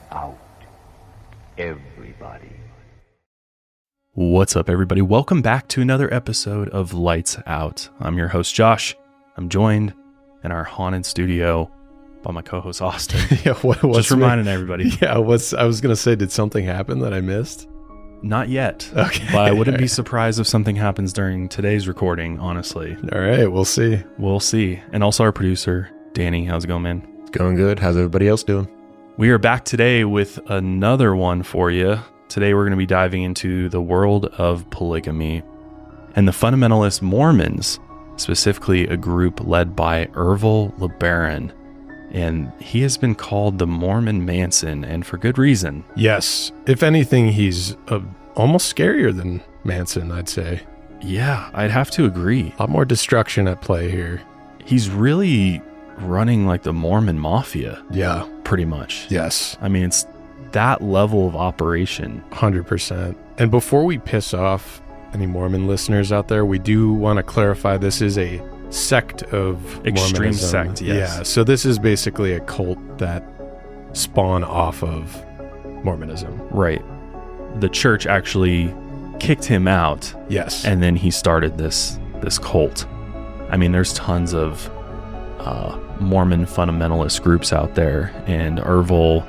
out. Everybody. What's up, everybody? Welcome back to another episode of Lights Out. I'm your host, Josh. I'm joined in our haunted studio by my co-host, Austin. Yeah, what's just reminding everybody. Yeah, I was going to say, did something happen that I missed? Not yet. Okay. But I wouldn't be surprised if something happens during today's recording, honestly. All right, we'll see. We'll see. And also our producer, Danny. How's it going, man? It's going good. How's everybody else doing? We are back today with another one for you. Today we're going to be diving into the world of polygamy and the fundamentalist Mormons, specifically a group led by Ervil LeBaron. And he has been called the Mormon Manson, and for good reason. Yes. If anything, he's almost scarier than Manson, I'd say. Yeah, I'd have to agree. A lot more destruction at play here. He's really running like the Mormon Mafia. Yeah. Pretty much. Yes. I mean, it's that level of operation. 100%. And before we piss off any Mormon listeners out there, we do want to clarify this is a sect of extreme Mormonism. Sect, yes. Yeah, so this is basically a cult that spawned off of Mormonism. Right. The church actually kicked him out. Yes. And then he started this cult. I mean, there's tons of Mormon fundamentalist groups out there, and Ervil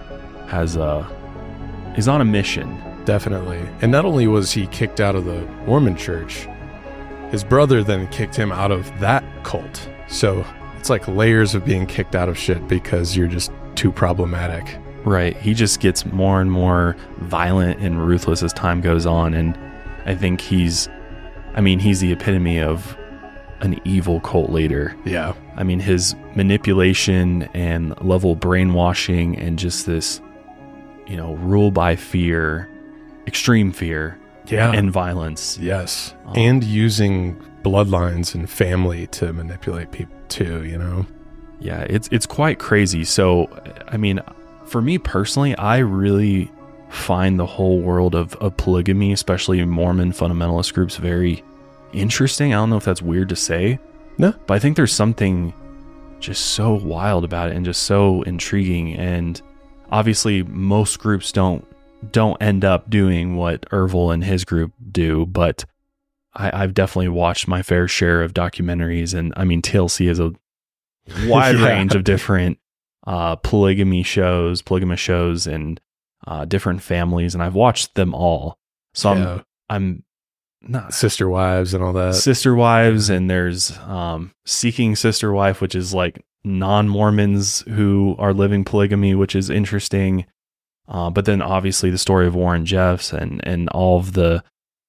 is on a mission. Definitely. And not only was he kicked out of the Mormon church, his brother then kicked him out of that cult. So it's like layers of being kicked out of shit because you're just too problematic. Right. He just gets more and more violent and ruthless as time goes on. And I think he's the epitome of an evil cult leader. Yeah. I mean, his manipulation and level of brainwashing and just this, rule by fear, extreme fear, and violence. Yes. And using bloodlines and family to manipulate people too, Yeah, it's quite crazy. So, I mean, for me personally, I really find the whole world of polygamy, especially Mormon fundamentalist groups, very interesting. I don't know if that's weird to say. No. But I think there's something just so wild about it and just so intriguing. And obviously most groups don't end up doing what Ervil and his group do, but I've definitely watched my fair share of documentaries, and I mean, TLC is a wide range of different polygamous shows, and different families, and I've watched them all. So I'm not Sister Wives and all that. Sister Wives, and there's Seeking Sister Wife, which is like non-Mormons who are living polygamy, which is interesting. But then obviously the story of Warren Jeffs and all of the,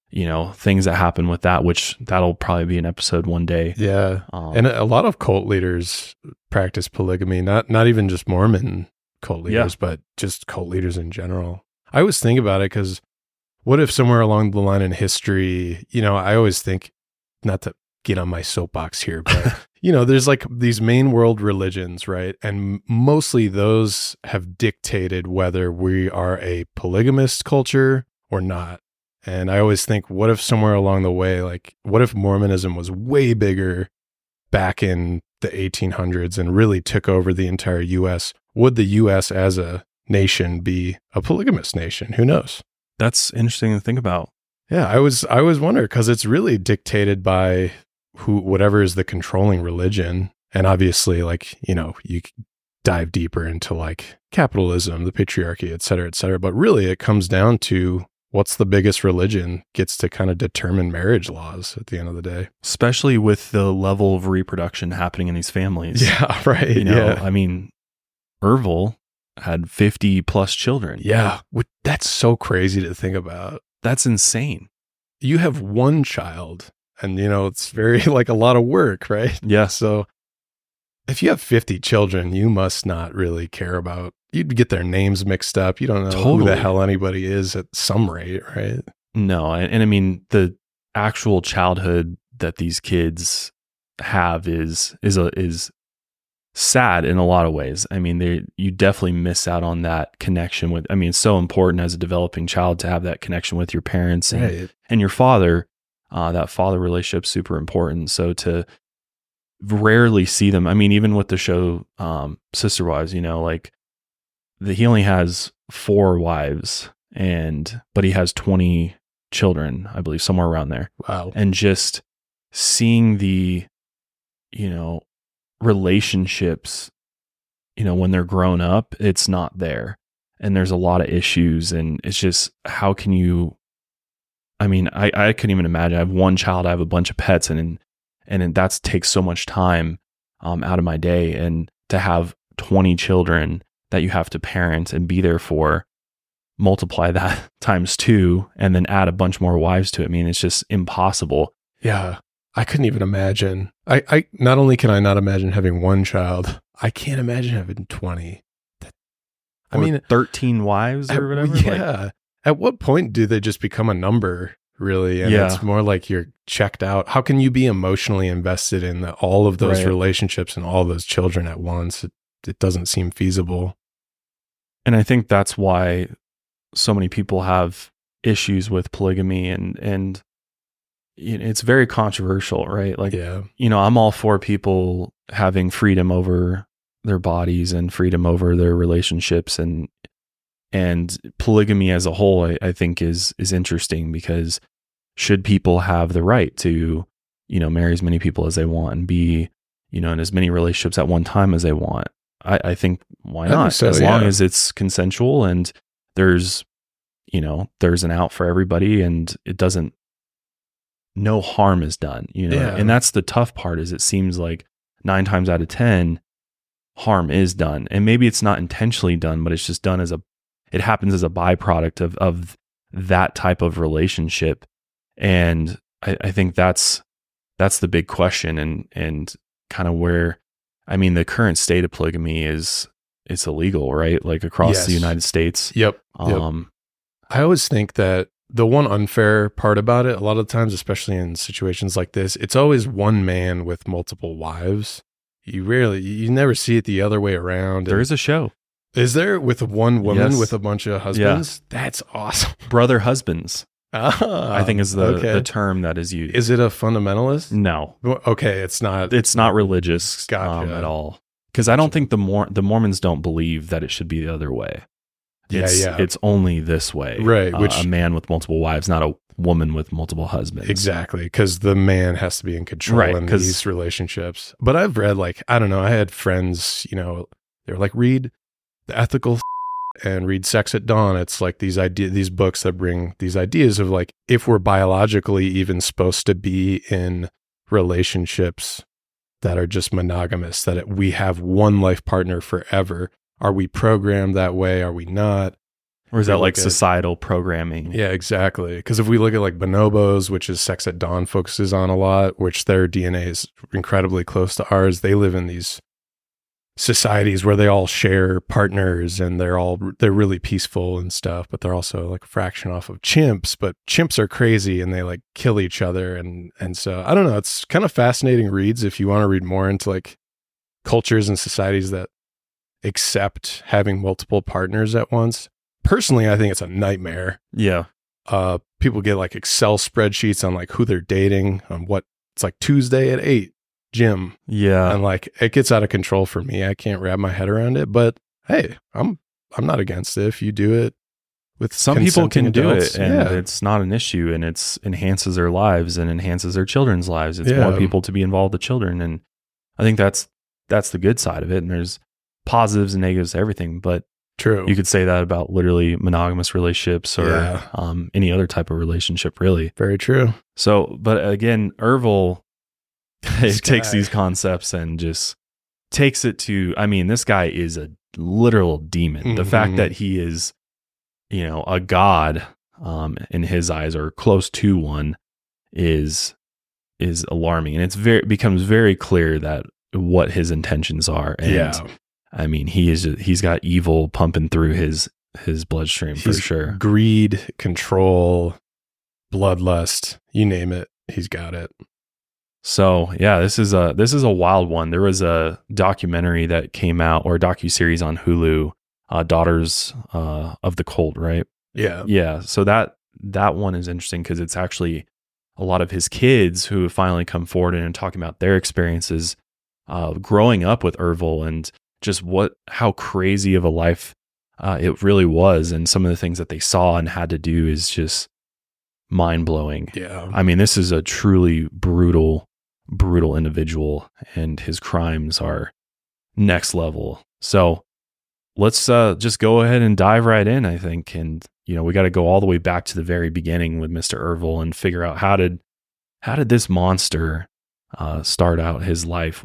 things that happen with that, which that'll probably be an episode one day. Yeah. And a lot of cult leaders practice polygamy, not even just Mormon cult leaders, but just cult leaders in general. I always think about it because what if somewhere along the line in history, I always think, not to get on my soapbox here, but there's like these main world religions, right? And mostly those have dictated whether we are a polygamist culture or not. And I always think, what if somewhere along the way, like, what if Mormonism was way bigger back in the 1800s and really took over the entire U.S.? Would the U.S. as a nation be a polygamous nation? Who knows? That's interesting to think about. Yeah, I was wondering, because it's really dictated by whatever is the controlling religion. And obviously, like, you dive deeper into like capitalism, the patriarchy, et cetera, but really it comes down to what's the biggest religion gets to kind of determine marriage laws at the end of the day. Especially with the level of reproduction happening in these families. Yeah, right. I mean, Ervil had 50 plus children. Yeah. That's so crazy to think about. That's insane. You have one child and, it's very like a lot of work, right? Yeah. So if you have 50 children, you must not really care about, you'd get their names mixed up. You don't know who the hell anybody is at some rate, right? No. And I mean, the actual childhood that these kids have is sad in a lot of ways. I mean, you definitely miss out on that connection with, I mean, it's so important as a developing child to have that connection with your parents and your father. That father relationship super important. So to rarely see them, I mean, even with the show Sister Wives, like he only has 4 wives, but he has 20 children, I believe, somewhere around there. Wow. And just seeing the, relationships, when they're grown up, it's not there. And there's a lot of issues, and it's just, how can you, I couldn't even imagine. I have 1 child, I have a bunch of pets, and that takes so much time out of my day. And to have 20 children that you have to parent and be there for, multiply that times 2, and then add a bunch more wives to it. It's just impossible. Yeah. I couldn't even imagine. I not only can I not imagine having 1 child, I can't imagine having 20. 13 wives or whatever. Yeah. At what point do they just become a number, really? And it's more like you're checked out. How can you be emotionally invested in all of those relationships and all those children at once? It doesn't seem feasible. And I think that's why so many people have issues with polygamy, and it's very controversial, right? I'm all for people having freedom over their bodies and freedom over their relationships, and polygamy as a whole, I think is interesting, because should people have the right to, marry as many people as they want and be, in as many relationships at one time as they want? I think, why not? As long as it's consensual and there's an out for everybody, and it doesn't, no harm is done, and that's the tough part, is it seems like 9 times out of 10 harm is done. And maybe it's not intentionally done, but it's just done it happens as a byproduct of that type of relationship. And I think that's the big question, and kind of where, the current state of polygamy it's illegal, right? Like across the United States. Yep. I always think that the one unfair part about it, a lot of times, especially in situations like this, it's always one man with multiple wives. You never see it the other way around. There is a show. Is there, with one woman with a bunch of husbands? Yeah. That's awesome. Brother husbands. I think is the term that is used. Is it a fundamentalist? No. Okay, it's not. It's not religious at all. Because I don't think the Mormons don't believe that it should be the other way. It's only this way. Right. Which a man with multiple wives, not a woman with multiple husbands. Exactly. Because the man has to be in control in these relationships. But I've read, I don't know, I had friends, they were like, read The Ethical and read Sex at Dawn. It's like these books that bring these ideas of if we're biologically even supposed to be in relationships that are just monogamous, that we have one life partner forever. Are we programmed that way? Are we not? Or is that societal programming? Yeah, exactly. Because if we look at bonobos, which is Sex at Dawn focuses on a lot, which their DNA is incredibly close to ours, they live in these societies where they all share partners, and they're really peaceful and stuff, but they're also a fraction off of chimps. But chimps are crazy, and they kill each other. And so I don't know, it's kind of fascinating reads if you want to read more into cultures and societies that accept having multiple partners at once. Personally, I think it's a nightmare. Yeah. People get Excel spreadsheets on who they're dating, on what it's Tuesday at 8, gym. Yeah. And it gets out of control for me. I can't wrap my head around it, but hey, I'm not against it if you do it with some people can adults. Do it, and it's not an issue, and it's enhances their lives and enhances their children's lives. It's more people to be involved with children, and I think that's the good side of it. And there's positives and negatives to everything, but true, you could say that about literally monogamous relationships or any other type of relationship, really. Very true. So, but again, Ervil takes these concepts and just takes it to, this guy is a literal demon. Mm-hmm. The fact that he is, a god in his eyes, or close to one, is alarming. And it becomes very clear that what his intentions are. And he's got evil pumping through his bloodstream for sure. Greed, control, bloodlust, you name it, he's got it. So yeah, this is a wild one. There was a documentary that came out, or a docuseries on Hulu, Daughters of the Cult, right? Yeah. Yeah. So that one is interesting because it's actually a lot of his kids who have finally come forward and talking about their experiences growing up with Ervil, and just how crazy of a life It really was. And some of the things that they saw and had to do is just mind-blowing. Yeah. I mean, this is a truly brutal individual, and his crimes are next level. So let's just go ahead and dive right in, I think. And, we got to go all the way back to the very beginning with Mr. Ervil and figure out how did this monster start out his life.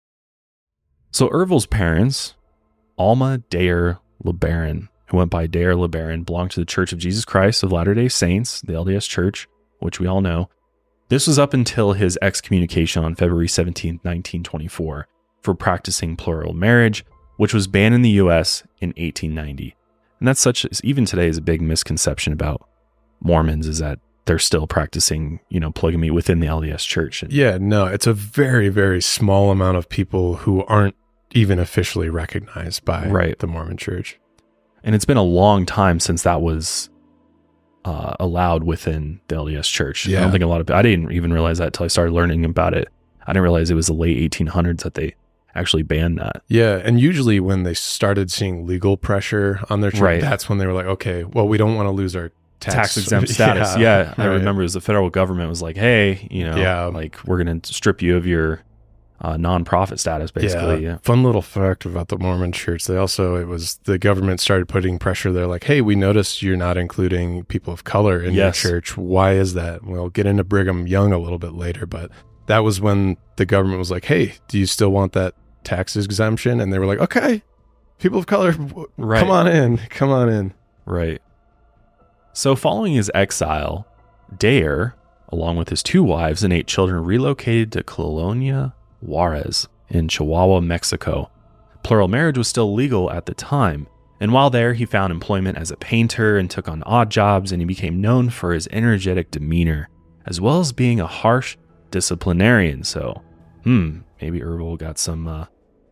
So Ervil's parents, Alma Dayer LeBaron, who went by Dayer LeBaron, belonged to the Church of Jesus Christ of Latter-day Saints, the LDS Church, which we all know. This was up until his excommunication on February 17, 1924, for practicing plural marriage, which was banned in the U.S. in 1890. And that's even today is a big misconception about Mormons, is that they're still practicing, polygamy within the LDS Church. Yeah, no, it's a very, very small amount of people who aren't even officially recognized by the Mormon Church. And it's been a long time since that was allowed within the LDS Church. Yeah. I don't think I didn't even realize that until I started learning about it. I didn't realize it was the late 1800s that they actually banned that. Yeah, and usually when they started seeing legal pressure on their church, that's when they were like, okay, well, we don't want to lose our tax exempt status. Yeah. I remember it was the federal government was like, hey, like we're going to strip you of your non-profit status, basically. Yeah. Fun little fact about the Mormon Church. The government started putting pressure. They're like, hey, we noticed you're not including people of color in your church. Why is that? We'll get into Brigham Young a little bit later, but that was when the government was like, hey, do you still want that tax exemption? And they were like, okay, people of color, come on in. Right. So following his exile, Dayer, along with his 2 wives and 8 children, relocated to Colonia Juarez in Chihuahua, Mexico. Plural marriage was still legal at the time, and while there, he found employment as a painter and took on odd jobs, and he became known for his energetic demeanor, as well as being a harsh disciplinarian. So, maybe Ervil got some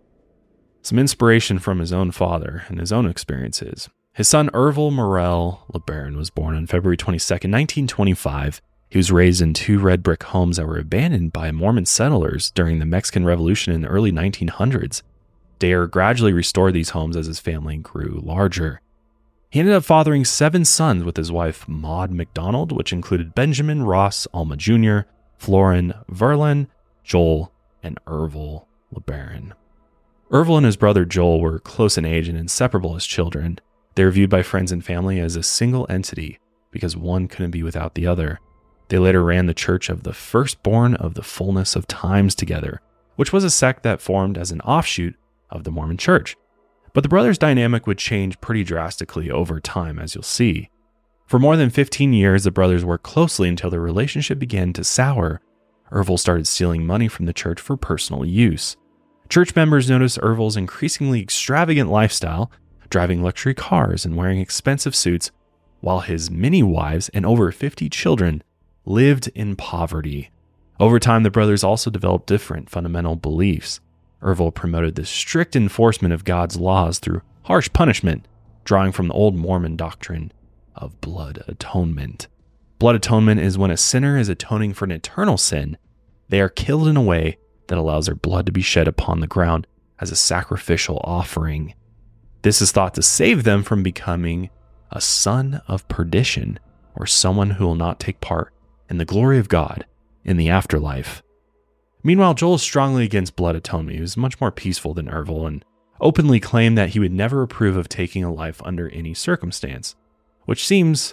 inspiration from his own father and his own experiences. His son Ervil Morel LeBaron was born on February 22nd, 1925. He was raised in 2 red brick homes that were abandoned by Mormon settlers during the Mexican Revolution in the early 1900s. Dayer gradually restored these homes as his family grew larger. He ended up fathering 7 sons with his wife Maud McDonald, which included Benjamin Ross Alma Jr., Florin Verlin, Joel, and Ervil LeBaron. Ervil and his brother Joel were close in age and inseparable as children. They were viewed by friends and family as a single entity because one couldn't be without the other. They later ran the Church of the Firstborn of the Fullness of Times together, which was a sect that formed as an offshoot of the Mormon Church. But the brothers' dynamic would change pretty drastically over time, as you'll see. For more than 15 years, the brothers worked closely until their relationship began to sour. Ervil started stealing money from the church for personal use. Church members noticed Ervil's increasingly extravagant lifestyle, driving luxury cars and wearing expensive suits, while his many wives and over 50 children lived in poverty. Over time, the brothers also developed different fundamental beliefs. Ervil promoted the strict enforcement of God's laws through harsh punishment, drawing from the old Mormon doctrine of blood atonement. Blood atonement is when a sinner is atoning for an eternal sin. They are killed in a way that allows their blood to be shed upon the ground as a sacrificial offering. This is thought to save them from becoming a son of perdition, or someone who will not take part in the glory of God in the afterlife. Meanwhile, Joel is strongly against blood atonement. He was much more peaceful than Ervil and openly claimed that he would never approve of taking a life under any circumstance, which seems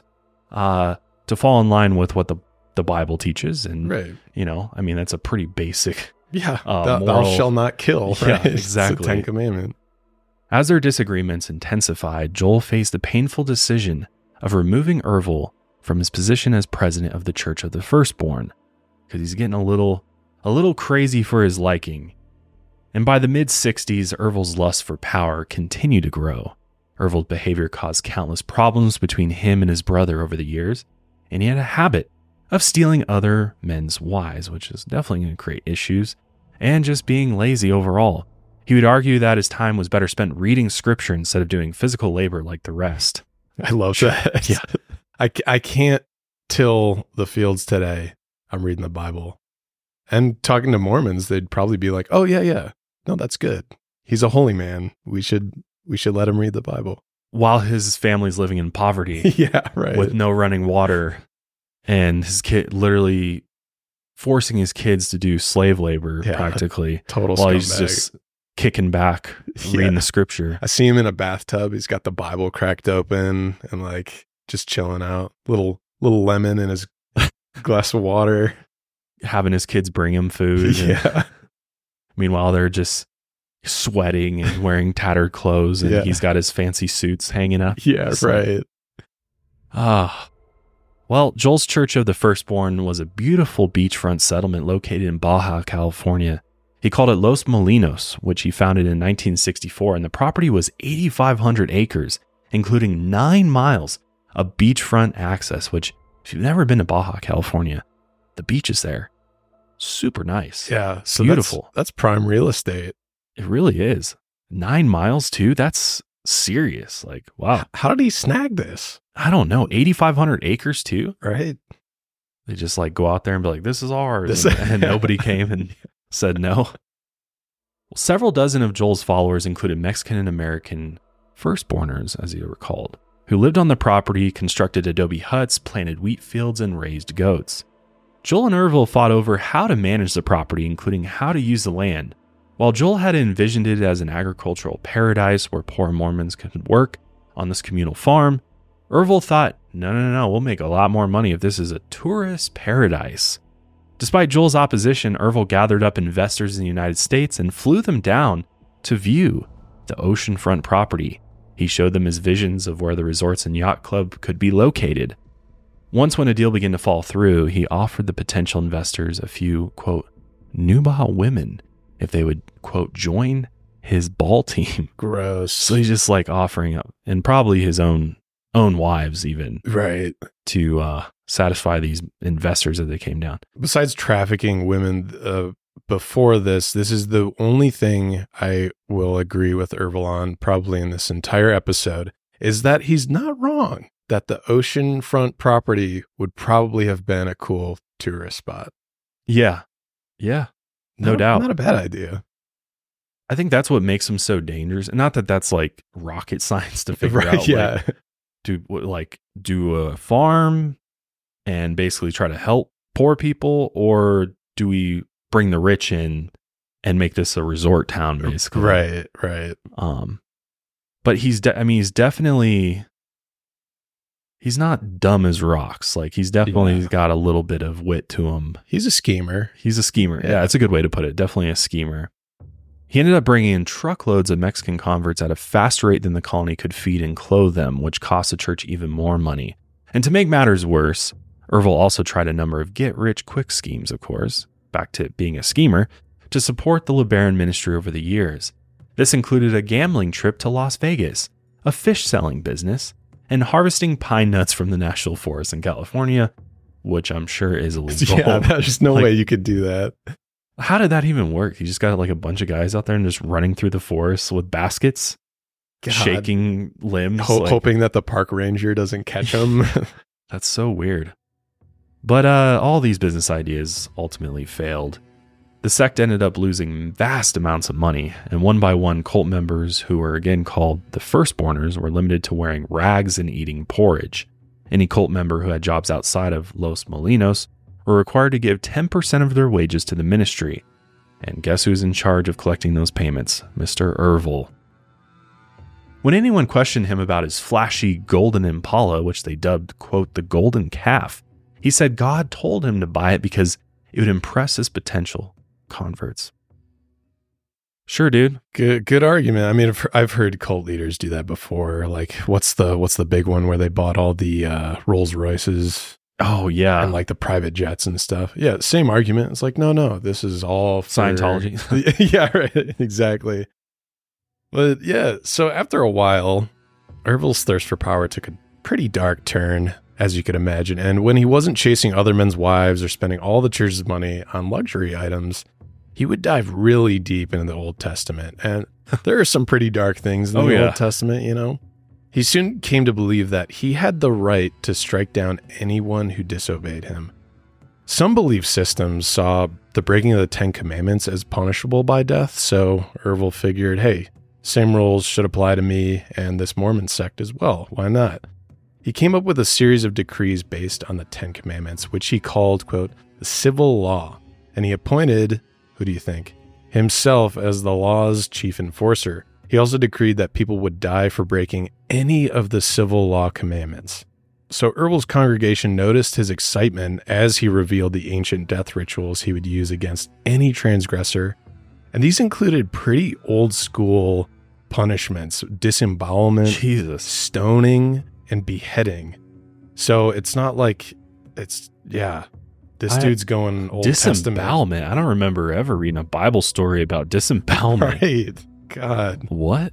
to fall in line with what the Bible teaches. And, I mean, that's a pretty basic thou shalt not kill. Yeah, right? exactly. It's the 10 Commandment. As their disagreements intensified, Joel faced the painful decision of removing Ervil from his position as president of the Church of the Firstborn, because he's getting a little crazy for his liking. And by the mid-60s, Ervil's lust for power continued to grow. Ervil's behavior caused countless problems between him and his brother over the years, and he had a habit of stealing other men's wives, which is definitely going to create issues, and just being lazy overall. He would argue that his time was better spent reading scripture instead of doing physical labor like the rest. I love that. Yeah. I can't till the fields today. I'm reading the Bible. And talking to Mormons, they'd probably be like, oh, yeah. No, that's good. He's a holy man. We should let him read the Bible. while his family's living in poverty. Yeah, right. With no running water, and his kid literally forcing his kids to do slave labor practically. Total while scumbag. he's just kicking back, reading the scripture. I see him in a bathtub. He's got the Bible cracked open and like just chilling out. Little lemon in his glass of water. Having his kids bring him food. Yeah. Meanwhile, they're just sweating and wearing tattered clothes, and he's got his fancy suits hanging up. Yeah, right. Well, Joel's Church of the Firstborn was a beautiful beachfront settlement located in Baja, California. He called it Los Molinos, which he founded in 1964, and the property was 8,500 acres, including 9 miles of beachfront access, which, if you've never been to Baja, California, the beach is there. Super nice. Yeah. So beautiful. That's prime real estate. It really is. 9 miles too? That's serious. Like, wow. How did he snag this? I don't know. 8,500 acres too? Right. They just like go out there and be like, this is ours. And nobody came and said no. Well, several dozen of Joel's followers included Mexican and American firstborners, as you were called, who lived on the property, constructed adobe huts, planted wheat fields, and raised goats. Joel and Ervil fought over how to manage the property, including how to use the land. While Joel had envisioned it as an agricultural paradise where poor Mormons could work on this communal farm, Ervil thought, no, we'll make a lot more money if this is a tourist paradise. Despite Joel's opposition, Ervil gathered up investors in the United States and flew them down to view the oceanfront property. He showed them his visions of where the resorts and yacht club could be located. Once when a deal began to fall through, he offered the potential investors a few, quote, nubile women if they would, quote, join his ball team. Gross. So he's just like offering up, and probably his own wives even. Right. To satisfy these investors as they came down. Besides trafficking women, before this is the only thing I will agree with Ervil on probably in this entire episode, is that he's not wrong that the oceanfront property would probably have been a cool tourist spot. Yeah. No doubt. Not a bad idea. I think that's what makes them so dangerous. And not that that's like rocket science to figure out. Yeah. Do a farm and basically try to help poor people, or do we bring the rich in and make this a resort town, basically? Right. But he's definitely, he's not dumb as rocks. Like he's definitely got a little bit of wit to him. He's a schemer. Yeah, it's a good way to put it. Definitely a schemer. He ended up bringing in truckloads of Mexican converts at a faster rate than the colony could feed and clothe them, which cost the church even more money. And to make matters worse, Ervil also tried a number of get-rich-quick schemes, of course, back to being a schemer, to support the LeBaron ministry over the years. This included a gambling trip to Las Vegas, a fish-selling business, and harvesting pine nuts from the National Forest in California, which I'm sure is illegal. Yeah, there's no way you could do that. How did that even work? You just got like a bunch of guys out there and just running through the forest with baskets, shaking limbs. Hoping that the park ranger doesn't catch them. That's so weird. But all these business ideas ultimately failed. The sect ended up losing vast amounts of money, and one by one, cult members, who were again called the Firstborners, were limited to wearing rags and eating porridge. Any cult member who had jobs outside of Los Molinos were required to give 10% of their wages to the ministry. And guess who's in charge of collecting those payments? Mr. Ervil. When anyone questioned him about his flashy golden Impala, which they dubbed, quote, the golden calf, he said God told him to buy it because it would impress his potential converts. Sure, dude. Good argument. I mean, I've heard cult leaders do that before. Like, what's the big one where they bought all the Rolls Royces? Oh, yeah. And like the private jets and stuff. Yeah, same argument. It's like, no, this is all for Scientology. Yeah, right. Exactly. But yeah, so after a while, Ervil's thirst for power took a pretty dark turn, as you could imagine. And when he wasn't chasing other men's wives or spending all the church's money on luxury items, he would dive really deep into the Old Testament. And there are some pretty dark things in the Old Testament, you know? He soon came to believe that he had the right to strike down anyone who disobeyed him. Some belief systems saw the breaking of the Ten Commandments as punishable by death, so Ervil figured, hey, Same rules should apply to me and this Mormon sect as well. Why not? He came up with a series of decrees based on the Ten Commandments, which he called, quote, the civil law. And he appointed, who do you think? Himself as the law's chief enforcer. He also decreed that people would die for breaking any of the civil law commandments. So Ervil's congregation noticed his excitement as he revealed the ancient death rituals he would use against any transgressor. And these included pretty old school punishments, disembowelment, stoning, and beheading. So it's not like this dude's going Old disembowelment. Testament. I don't remember ever reading a Bible story about disembowelment. Right. God. What?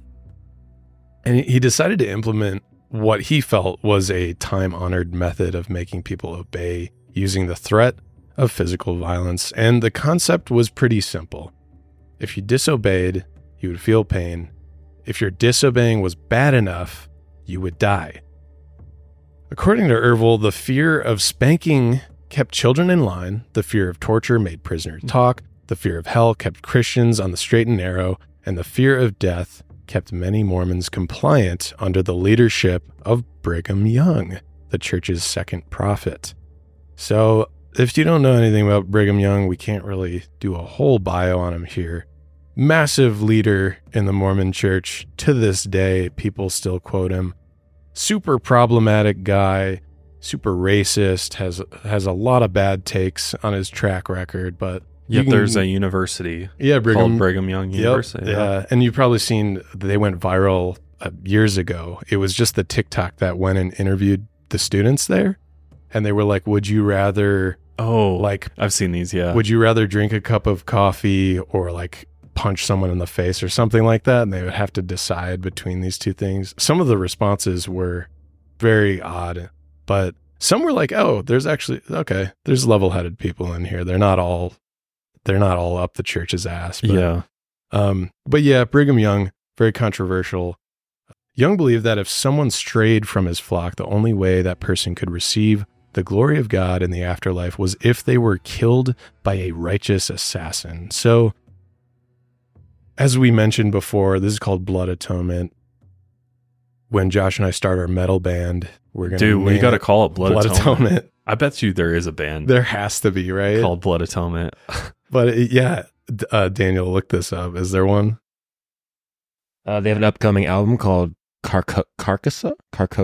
And he decided to implement what he felt was a time-honored method of making people obey using the threat of physical violence. And the concept was pretty simple. If you disobeyed, you would feel pain. If your disobeying was bad enough, you would die. According to Ervil, the fear of spanking kept children in line, the fear of torture made prisoners talk, the fear of hell kept Christians on the straight and narrow, and the fear of death kept many Mormons compliant under the leadership of Brigham Young, the church's second prophet. So, if you don't know anything about Brigham Young, we can't really do a whole bio on him here. Massive leader in the Mormon church. To this day, people still quote him. Super problematic guy, super racist, has a lot of bad takes on his track record, but there's a university called Brigham Young University. Yeah, and you've probably seen they went viral years ago. It was just the TikTok that went and interviewed the students there, and they were like, would you rather... Oh, like I've seen these, yeah. Would you rather drink a cup of coffee or like punch someone in the face or something like that? And they would have to decide between these two things. Some of the responses were very odd, but some were like, oh, there's level-headed people in here. They're not all up the church's ass. But, yeah. But yeah, Brigham Young, very controversial. Young believed that if someone strayed from his flock, the only way that person could receive the glory of God in the afterlife was if they were killed by a righteous assassin. So, as we mentioned before, this is called Blood Atonement. When Josh and I start our metal band, we're going to we got to call it Blood Atonement. I bet you there is a band. There has to be, right? Called Blood Atonement. But Daniel, look this up. Is there one? They have an upcoming album called Carcosa.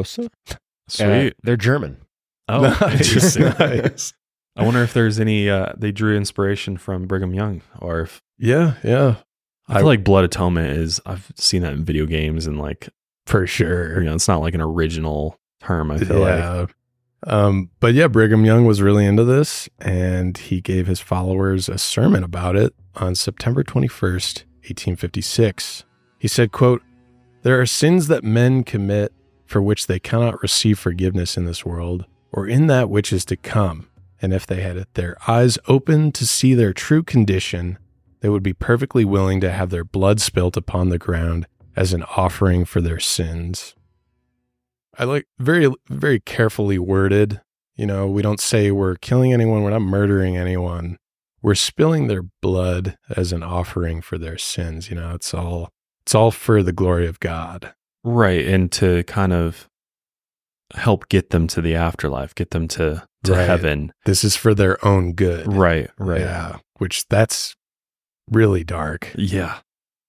Sweet. They're German. Oh, nice, interesting. Nice. I wonder if there's any, they drew inspiration from Brigham Young, or if... Yeah. I feel like Blood Atonement I've seen that in video games, and like... For sure. It's not like an original term, I feel like. But yeah, Brigham Young was really into this, and he gave his followers a sermon about it on September 21st, 1856. He said, quote, "There are sins that men commit for which they cannot receive forgiveness in this world or in that which is to come. And if they had their eyes open to see their true condition, they would be perfectly willing to have their blood spilt upon the ground as an offering for their sins." I like very, very carefully worded. We don't say we're killing anyone. We're not murdering anyone. We're spilling their blood as an offering for their sins. It's all for the glory of God. Right. And to kind of help get them to the afterlife, get them to heaven. This is for their own good. Right. Yeah. Which that's really dark. Yeah.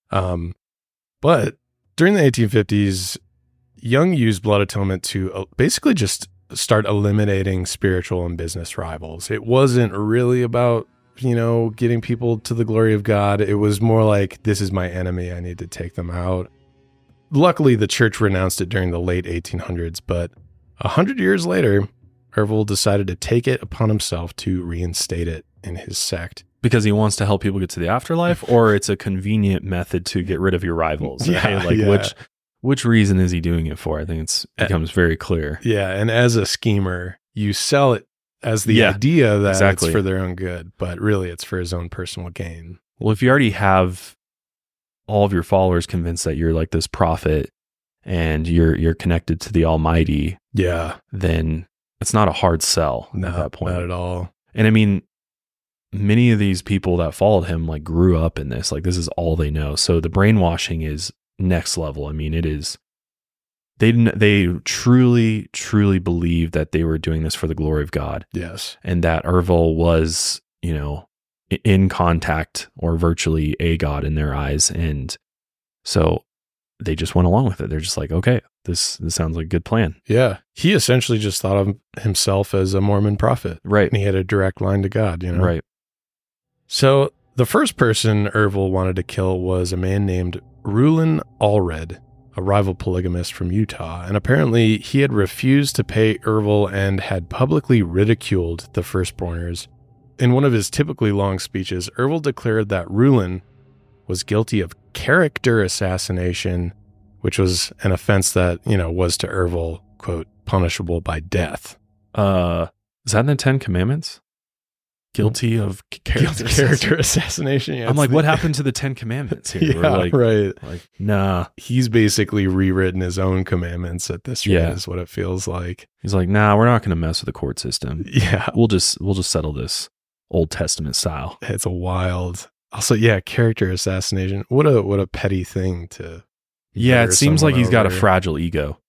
But during the 1850s, Young used Blood Atonement to basically just start eliminating spiritual and business rivals. It wasn't really about, getting people to the glory of God. It was more like, this is my enemy. I need to take them out. Luckily, the church renounced it during the late 1800s, but 100 years later, Ervil decided to take it upon himself to reinstate it in his sect. Because he wants to help people get to the afterlife, or it's a convenient method to get rid of your rivals, right? Which reason is he doing it for? I think it becomes very clear. Yeah, and as a schemer, you sell it as the idea that it's for their own good, but really it's for his own personal gain. Well, if you already have all of your followers convinced that you're like this prophet and you're connected to the Almighty, then it's not a hard sell at that point. Not at all. And I mean, many of these people that followed him like grew up in this. Like, this is all they know. So the brainwashing is next level. I mean, it is, they truly, truly believe that they were doing this for the glory of God. Yes. And that Ervil was, in contact or virtually a god in their eyes. And so they just went along with it. They're just like, okay, this sounds like a good plan. Yeah. He essentially just thought of himself as a Mormon prophet. Right. And he had a direct line to God, Right. So the first person Ervil wanted to kill was a man named Rulon Allred, a rival polygamist from Utah. And apparently he had refused to pay Ervil and had publicly ridiculed the firstborners. In one of his typically long speeches, Ervil declared that Rulon was guilty of character assassination, which was an offense that, was to Ervil, quote, punishable by death. Is that in the 10 Commandments? Guilty of character assassination. Yeah, I'm like, what happened to the 10 Commandments here? Yeah, right. Like, nah. He's basically rewritten his own commandments at this rate, is what it feels like. He's like, nah, we're not going to mess with the court system. Yeah. We'll just settle this Old Testament style. It's a wild. Also, yeah, character assassination. What a petty thing to. Yeah, it seems like he's got a fragile ego.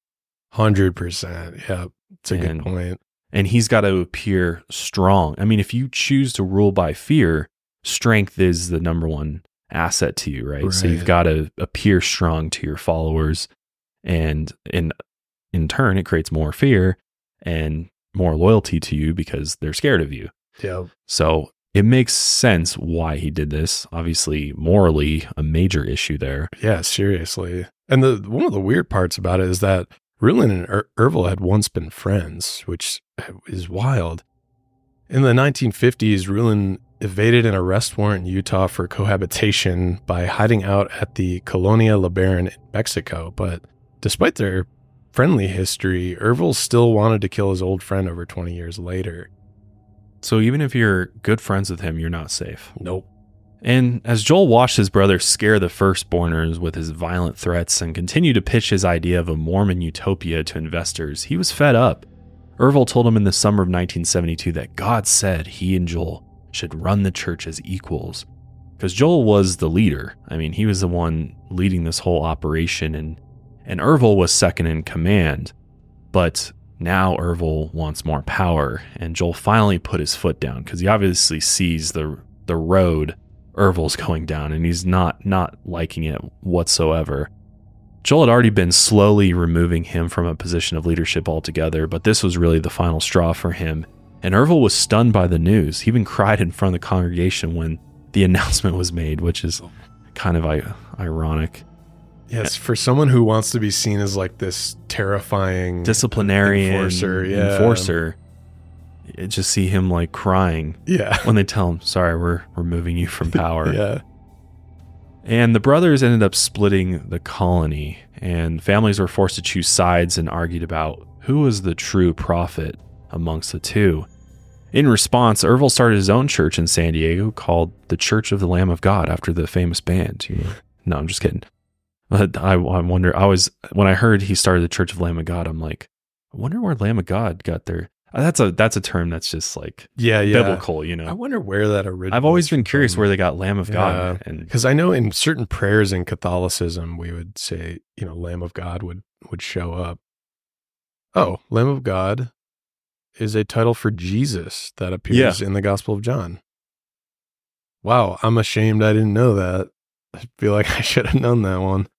100%. Yeah, it's a good point. And he's got to appear strong. I mean, if you choose to rule by fear, strength is the number one asset to you, right? So you've got to appear strong to your followers. And in turn, it creates more fear and more loyalty to you because they're scared of you. Yeah. So it makes sense why he did this. Obviously, morally, a major issue there. Yeah, seriously. And one of the weird parts about it is that Rulon and Ervil had once been friends, which is wild. In the 1950s, Rulon evaded an arrest warrant in Utah for cohabitation by hiding out at the Colonia LeBaron in Mexico. But despite their friendly history, Ervil still wanted to kill his old friend over 20 years later. So even if you're good friends with him, you're not safe. Nope. And as Joel watched his brother scare the firstborners with his violent threats and continue to pitch his idea of a Mormon utopia to investors, he was fed up. Ervil told him in the summer of 1972 that God said he and Joel should run the church as equals. Because Joel was the leader. I mean, he was the one leading this whole operation, and Ervil was second in command. But now Ervil wants more power, and Joel finally put his foot down because he obviously sees the road Ervil's going down, and he's not liking it whatsoever. Joel had already been slowly removing him from a position of leadership altogether, but this was really the final straw for him. And Ervil was stunned by the news. He even cried in front of the congregation when the announcement was made, which is kind of ironic. Yes, for someone who wants to be seen as like this terrifying disciplinarian enforcer. Just see him like crying. Yeah. When they tell him, sorry, we're removing you from power. Yeah. And the brothers ended up splitting the colony, and families were forced to choose sides and argued about who was the true prophet amongst the two. In response, Ervil started his own church in San Diego called the Church of the Lamb of God after the famous band. No, I'm just kidding. But I wonder, when I heard he started the Church of the Lamb of God, I'm like, I wonder where Lamb of God got their. That's a term that's just like biblical, I wonder where that originated. I've always been curious where they got Lamb of God, and because I know in certain prayers in Catholicism we would say, Lamb of God would show up. Oh, Lamb of God is a title for Jesus that appears in the Gospel of John. Wow, I'm ashamed I didn't know that. I feel like I should have known that one.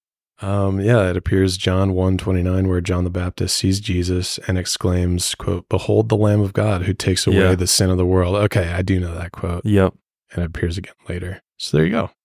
It appears John 1:29, where John the Baptist sees Jesus and exclaims, quote, "Behold the Lamb of God who takes away the sin of the world." Okay, I do know that quote. Yep. And it appears again later. So there you go.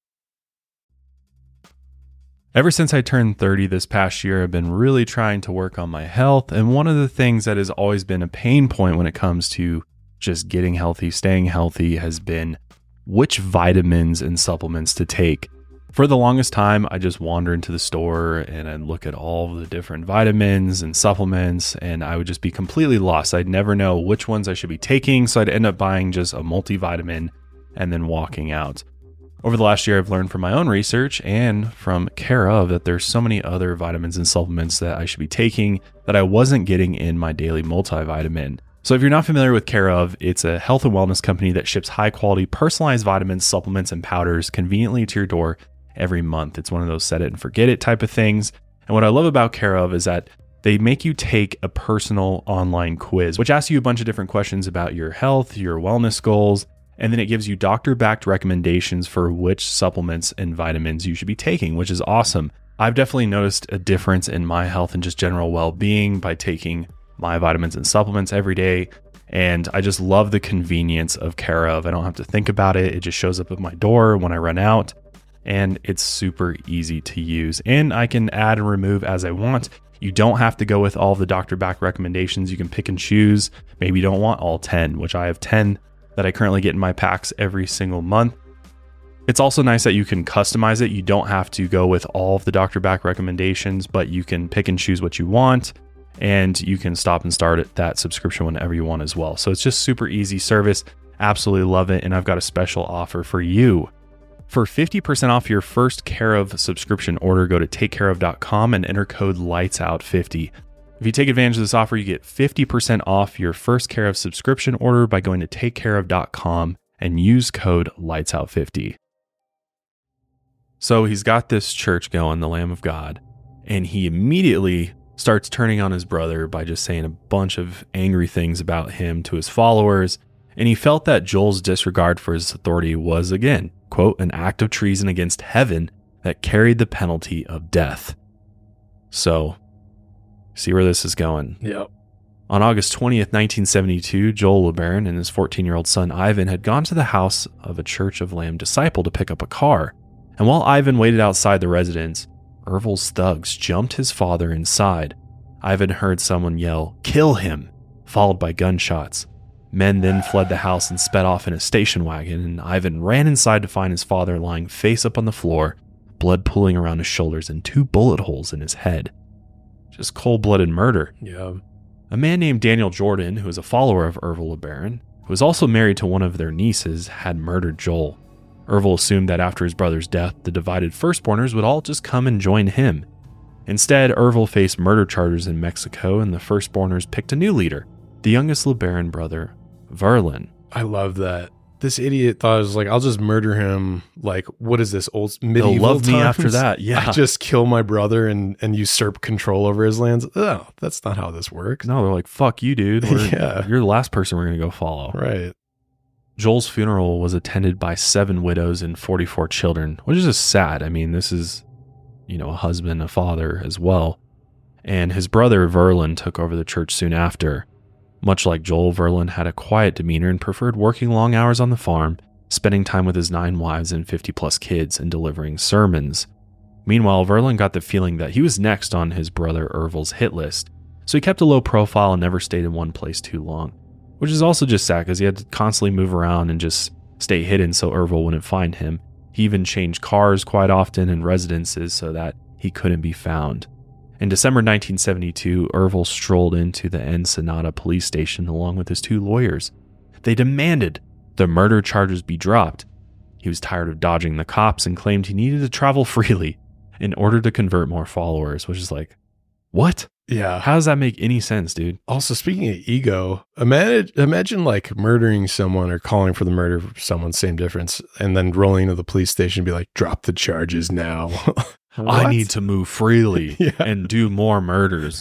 Ever since I turned 30 this past year, I've been really trying to work on my health. And one of the things that has always been a pain point when it comes to just getting healthy, staying healthy, has been which vitamins and supplements to take. For the longest time, I just wander into the store and I'd look at all the different vitamins and supplements, and I would just be completely lost. I'd never know which ones I should be taking, so I'd end up buying just a multivitamin and then walking out. Over the last year, I've learned from my own research and from Care of that there's so many other vitamins and supplements that I should be taking that I wasn't getting in my daily multivitamin. So if you're not familiar with Care of, it's a health and wellness company that ships high quality personalized vitamins, supplements, and powders conveniently to your door every month. It's one of those set it and forget it type of things. And what I love about Care of is that they make you take a personal online quiz, which asks you a bunch of different questions about your health, your wellness goals, and then it gives you doctor-backed recommendations for which supplements and vitamins you should be taking, which is awesome. I've definitely noticed a difference in my health and just general well-being by taking my vitamins and supplements every day. And I just love the convenience of Care of. I don't have to think about it. It just shows up at my door when I run out, and it's super easy to use. And I can add and remove as I want. You don't have to go with all of the doctor-backed recommendations. You can pick and choose. Maybe you don't want all 10, which I have 10 that I currently get in my packs every single month. It's also nice that you can customize it. You don't have to go with all of the doctor-backed recommendations, but you can pick and choose what you want, and you can stop and start that subscription whenever you want as well. So it's just super easy service. Absolutely love it. And I've got a special offer for you. For 50% off your first Care of subscription order, go to takecareof.com and enter code LIGHTSOUT50. If you take advantage of this offer, you get 50% off your first Care of subscription order by going to takecareof.com and use code LIGHTSOUT50. So he's got this church going, the Lamb of God, and he immediately starts turning on his brother by just saying a bunch of angry things about him to his followers. And he felt that Joel's disregard for his authority was, again, quote, an act of treason against heaven that carried the penalty of death. So, see where this is going. Yep. On August 20th, 1972, Joel LeBaron and his 14-year-old son Ivan had gone to the house of a Church of Lamb disciple to pick up a car. And while Ivan waited outside the residence, Ervil's thugs jumped his father inside. Ivan heard someone yell, "Kill him," followed by gunshots. Men then fled the house and sped off in a station wagon, and Ivan ran inside to find his father lying face up on the floor, blood pooling around his shoulders and 2 bullet holes in his head. Just cold-blooded murder. Yeah. A man named Daniel Jordan, who was a follower of Ervil LeBaron, who was also married to one of their nieces, had murdered Joel. Ervil assumed that after his brother's death, the divided firstborners would all just come and join him. Instead, Ervil faced murder charges in Mexico, and the firstborners picked a new leader, the youngest LeBaron brother, Verlin. I love that. This idiot thought it was like, I'll just murder him. Like, what is this, old medieval They'll love me times? after that. Yeah. I just kill my brother and usurp control over his lands. Oh, that's not how this works. No, they're like, fuck you, dude. Yeah. You're the last person we're going to go follow. Right. Joel's funeral was attended by 7 widows and 44 children, which is just sad. I mean, this is, a husband, a father as well. And his brother, Verlin, took over the church soon after. Much like Joel, Verlin had a quiet demeanor and preferred working long hours on the farm, spending time with his 9 wives and 50-plus kids, and delivering sermons. Meanwhile, Verlin got the feeling that he was next on his brother Ervil's hit list, so he kept a low profile and never stayed in one place too long, which is also just sad because he had to constantly move around and just stay hidden so Ervil wouldn't find him. He even changed cars quite often and residences so that he couldn't be found. In December 1972, Ervil strolled into the Ensenada police station along with his 2 lawyers. They demanded the murder charges be dropped. He was tired of dodging the cops and claimed he needed to travel freely in order to convert more followers, which is like, what? Yeah. How does that make any sense, dude? Also, speaking of ego, imagine like murdering someone or calling for the murder of someone, same difference, and then rolling into the police station and be like, drop the charges now. I need to move freely and do more murders.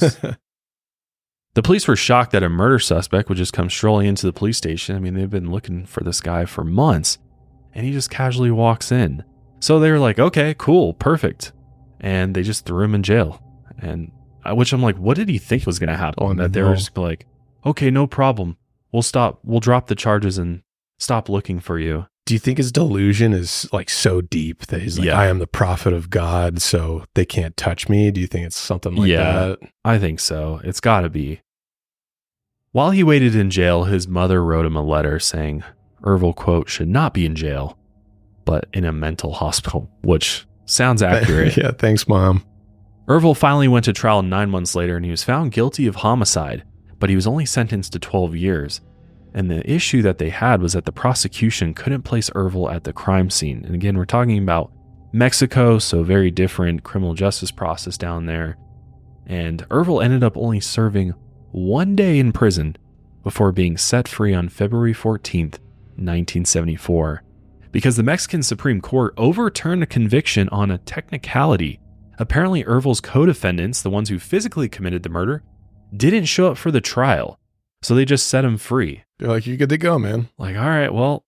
The police were shocked that a murder suspect would just come strolling into the police station. I mean, they've been looking for this guy for months, and he just casually walks in. So they were like, okay, cool, perfect. And they just threw him in jail. And which I'm like, what did he think was going to happen? Oh, that they were just like, okay, no problem. We'll drop the charges and stop looking for you. Do you think his delusion is like so deep that he's like, I am the prophet of God, so they can't touch me? Do you think it's something like that? I think so. It's got to be. While he waited in jail, his mother wrote him a letter saying Ervil, quote, should not be in jail, but in a mental hospital, which sounds accurate. Yeah, thanks, Mom. Ervil finally went to trial 9 months later, and he was found guilty of homicide, but he was only sentenced to 12 years. And the issue that they had was that the prosecution couldn't place Ervil at the crime scene. And again, we're talking about Mexico, so very different criminal justice process down there. And Ervil ended up only serving 1 day in prison before being set free on February 14th, 1974. because the Mexican Supreme Court overturned a conviction on a technicality. Apparently, Ervil's co-defendants, the ones who physically committed the murder, didn't show up for the trial, so they just set him free. They're like, "You're good to go, man." Like, all right, well,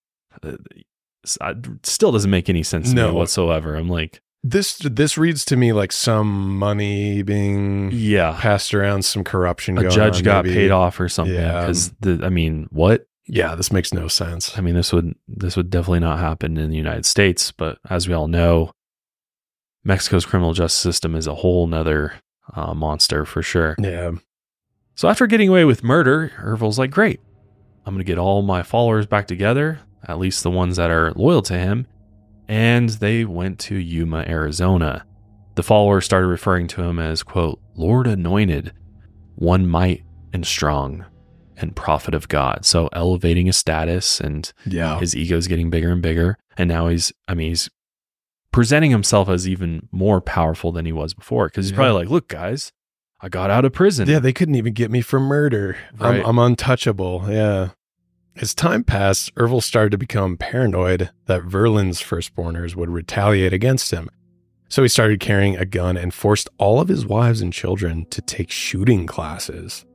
it still doesn't make any sense to me whatsoever. I'm like, this reads to me like some money being passed around, some corruption. A judge got paid off or something. Because what? Yeah, this makes no sense. I mean, this would definitely not happen in the United States, but as we all know, Mexico's criminal justice system is a whole nother monster for sure. Yeah. So after getting away with murder, Ervil's like, great, I'm going to get all my followers back together, at least the ones that are loyal to him. And they went to Yuma, Arizona. The followers started referring to him as, quote, Lord Anointed, one might and strong, and prophet of God. So elevating his status, and his ego's getting bigger and bigger. And now he's presenting himself as even more powerful than he was before. Because he's probably like, look, guys, I got out of prison. Yeah, they couldn't even get me for murder. Right. I'm untouchable. Yeah. As time passed, Ervil started to become paranoid that Verlin's firstborners would retaliate against him. So he started carrying a gun and forced all of his wives and children to take shooting classes.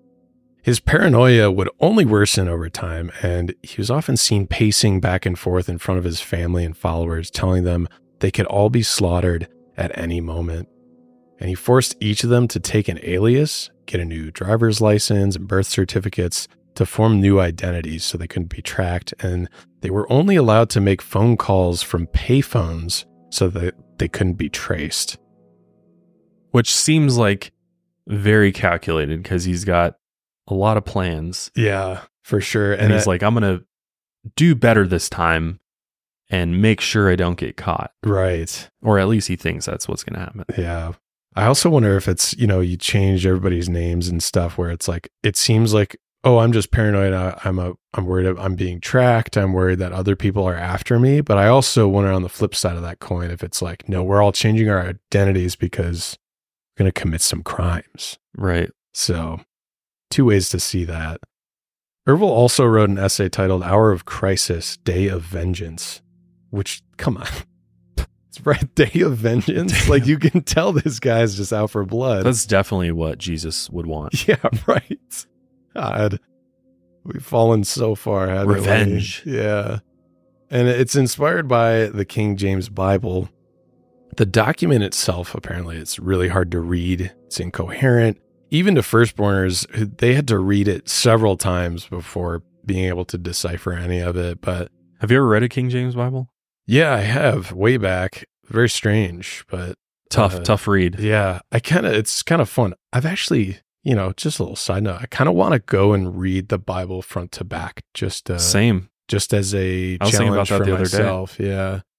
His paranoia would only worsen over time, and he was often seen pacing back and forth in front of his family and followers, telling them they could all be slaughtered at any moment. And he forced each of them to take an alias, get a new driver's license and birth certificates, to form new identities so they couldn't be tracked, and they were only allowed to make phone calls from payphones so that they couldn't be traced. Which seems like very calculated because he's got a lot of plans. Yeah, for sure. And he's like, I'm going to do better this time and make sure I don't get caught. Right. Or at least he thinks that's what's going to happen. Yeah. I also wonder if it's, you change everybody's names and stuff where it's like, it seems like, oh, I'm just paranoid. I'm worried I'm being tracked. I'm worried that other people are after me. But I also wonder on the flip side of that coin, if it's like, no, we're all changing our identities because we're going to commit some crimes. Right. So 2 ways to see that. Ervil also wrote an essay titled Hour of Crisis, Day of Vengeance, which, come on. It's right. Day of Vengeance. Like, you can tell this guy's just out for blood. That's definitely what Jesus would want. Yeah, right. God, we've fallen so far. Revenge. Yeah. And it's inspired by the King James Bible. The document itself, apparently, it's really hard to read. It's incoherent. Even to firstborners, they had to read it several times before being able to decipher any of it. But have you ever read a King James Bible? Yeah, I have, way back. Very strange, but tough read. Yeah, it's kind of fun. I've actually, just a little side note, I kind of want to go and read the Bible front to back. Same. Just as a I was thinking about challenge that for the other myself. Day.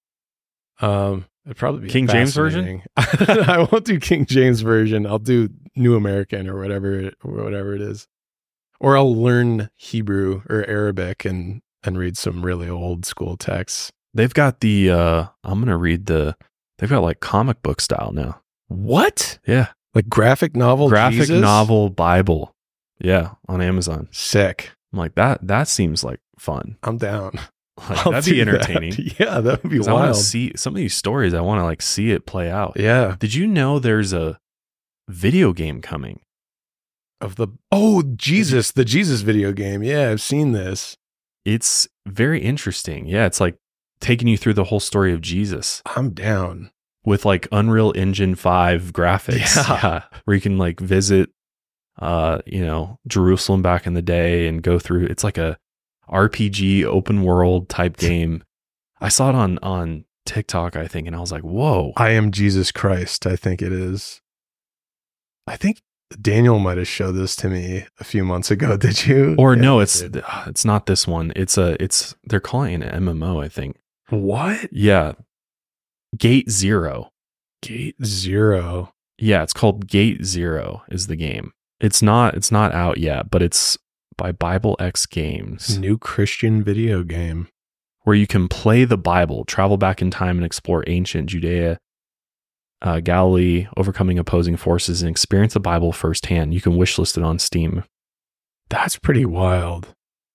Yeah. It'd probably be King James version. I won't do King James version. I'll do New American or whatever it is, or I'll learn Hebrew or Arabic and read some really old school texts. They've got they've got like comic book style now. What? Yeah. Like graphic novel Bible. Yeah. On Amazon. Sick. I'm like, that seems like fun. I'm down. Like, that'd be entertaining. That. Yeah, that would be wild. I want to see some of these stories. I want to like see it play out. Yeah. Did you know there's a video game coming? The Jesus video game. Yeah, I've seen this. It's very interesting. Yeah, it's like taking you through the whole story of Jesus. I'm down. With like Unreal Engine 5 graphics. Yeah. Where you can like visit Jerusalem back in the day and go through. It's like a RPG open world type game. I saw it on TikTok, I think, and I was like, whoa. I Am Jesus Christ, I think it is. I think Daniel might have showed this to me a few months ago. Did you? Or no, it's not this one. They're calling it an MMO, I think. What? Yeah. Gate Zero. Gate Zero. Yeah, it's called Gate Zero is the game. It's not out yet, but it's by Bible X Games. New Christian video game. Where you can play the Bible, travel back in time and explore ancient Judea, Galilee, overcoming opposing forces, and experience the Bible firsthand. You can wishlist it on Steam. That's pretty wild.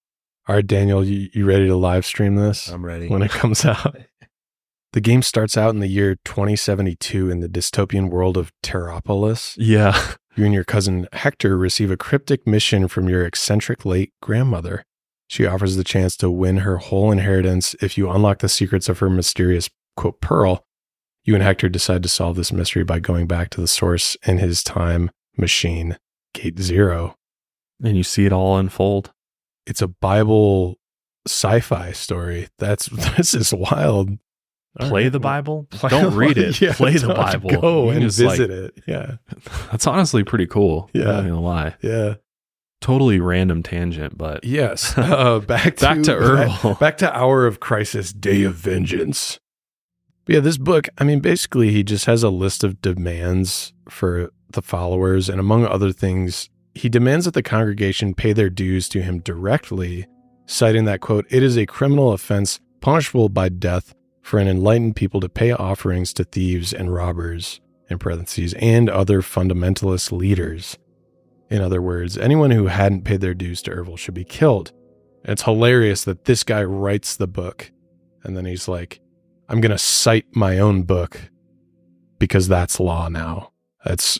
All right, Daniel, you ready to live stream this? I'm ready. When it comes out. The game starts out in the year 2072 in the dystopian world of Terrapolis. Yeah. You and your cousin Hector receive a cryptic mission from your eccentric late grandmother. She offers the chance to win her whole inheritance if you unlock the secrets of her mysterious, quote, pearl. You and Hector decide to solve this mystery by going back to the source in his time machine, Gate Zero. And you see it all unfold. It's a Bible sci-fi story. This is wild. Play the Bible? Don't read it. Yeah, Play the Bible. Go and just, visit it. Yeah. That's honestly pretty cool. Yeah. I'm not gonna lie. Yeah. Totally random tangent, but yes. Back to Earl. Back to Hour of Crisis, Day of Vengeance. But yeah, this book, I mean, basically he just has a list of demands for the followers. And among other things, he demands that the congregation pay their dues to him directly, citing that, quote, it is a criminal offense punishable by death for an enlightened people to pay offerings to thieves and robbers, in parentheses, and other fundamentalist leaders. In other words, anyone who hadn't paid their dues to Ervil should be killed. And it's hilarious that this guy writes the book, and then he's like, I'm going to cite my own book because that's law now. It's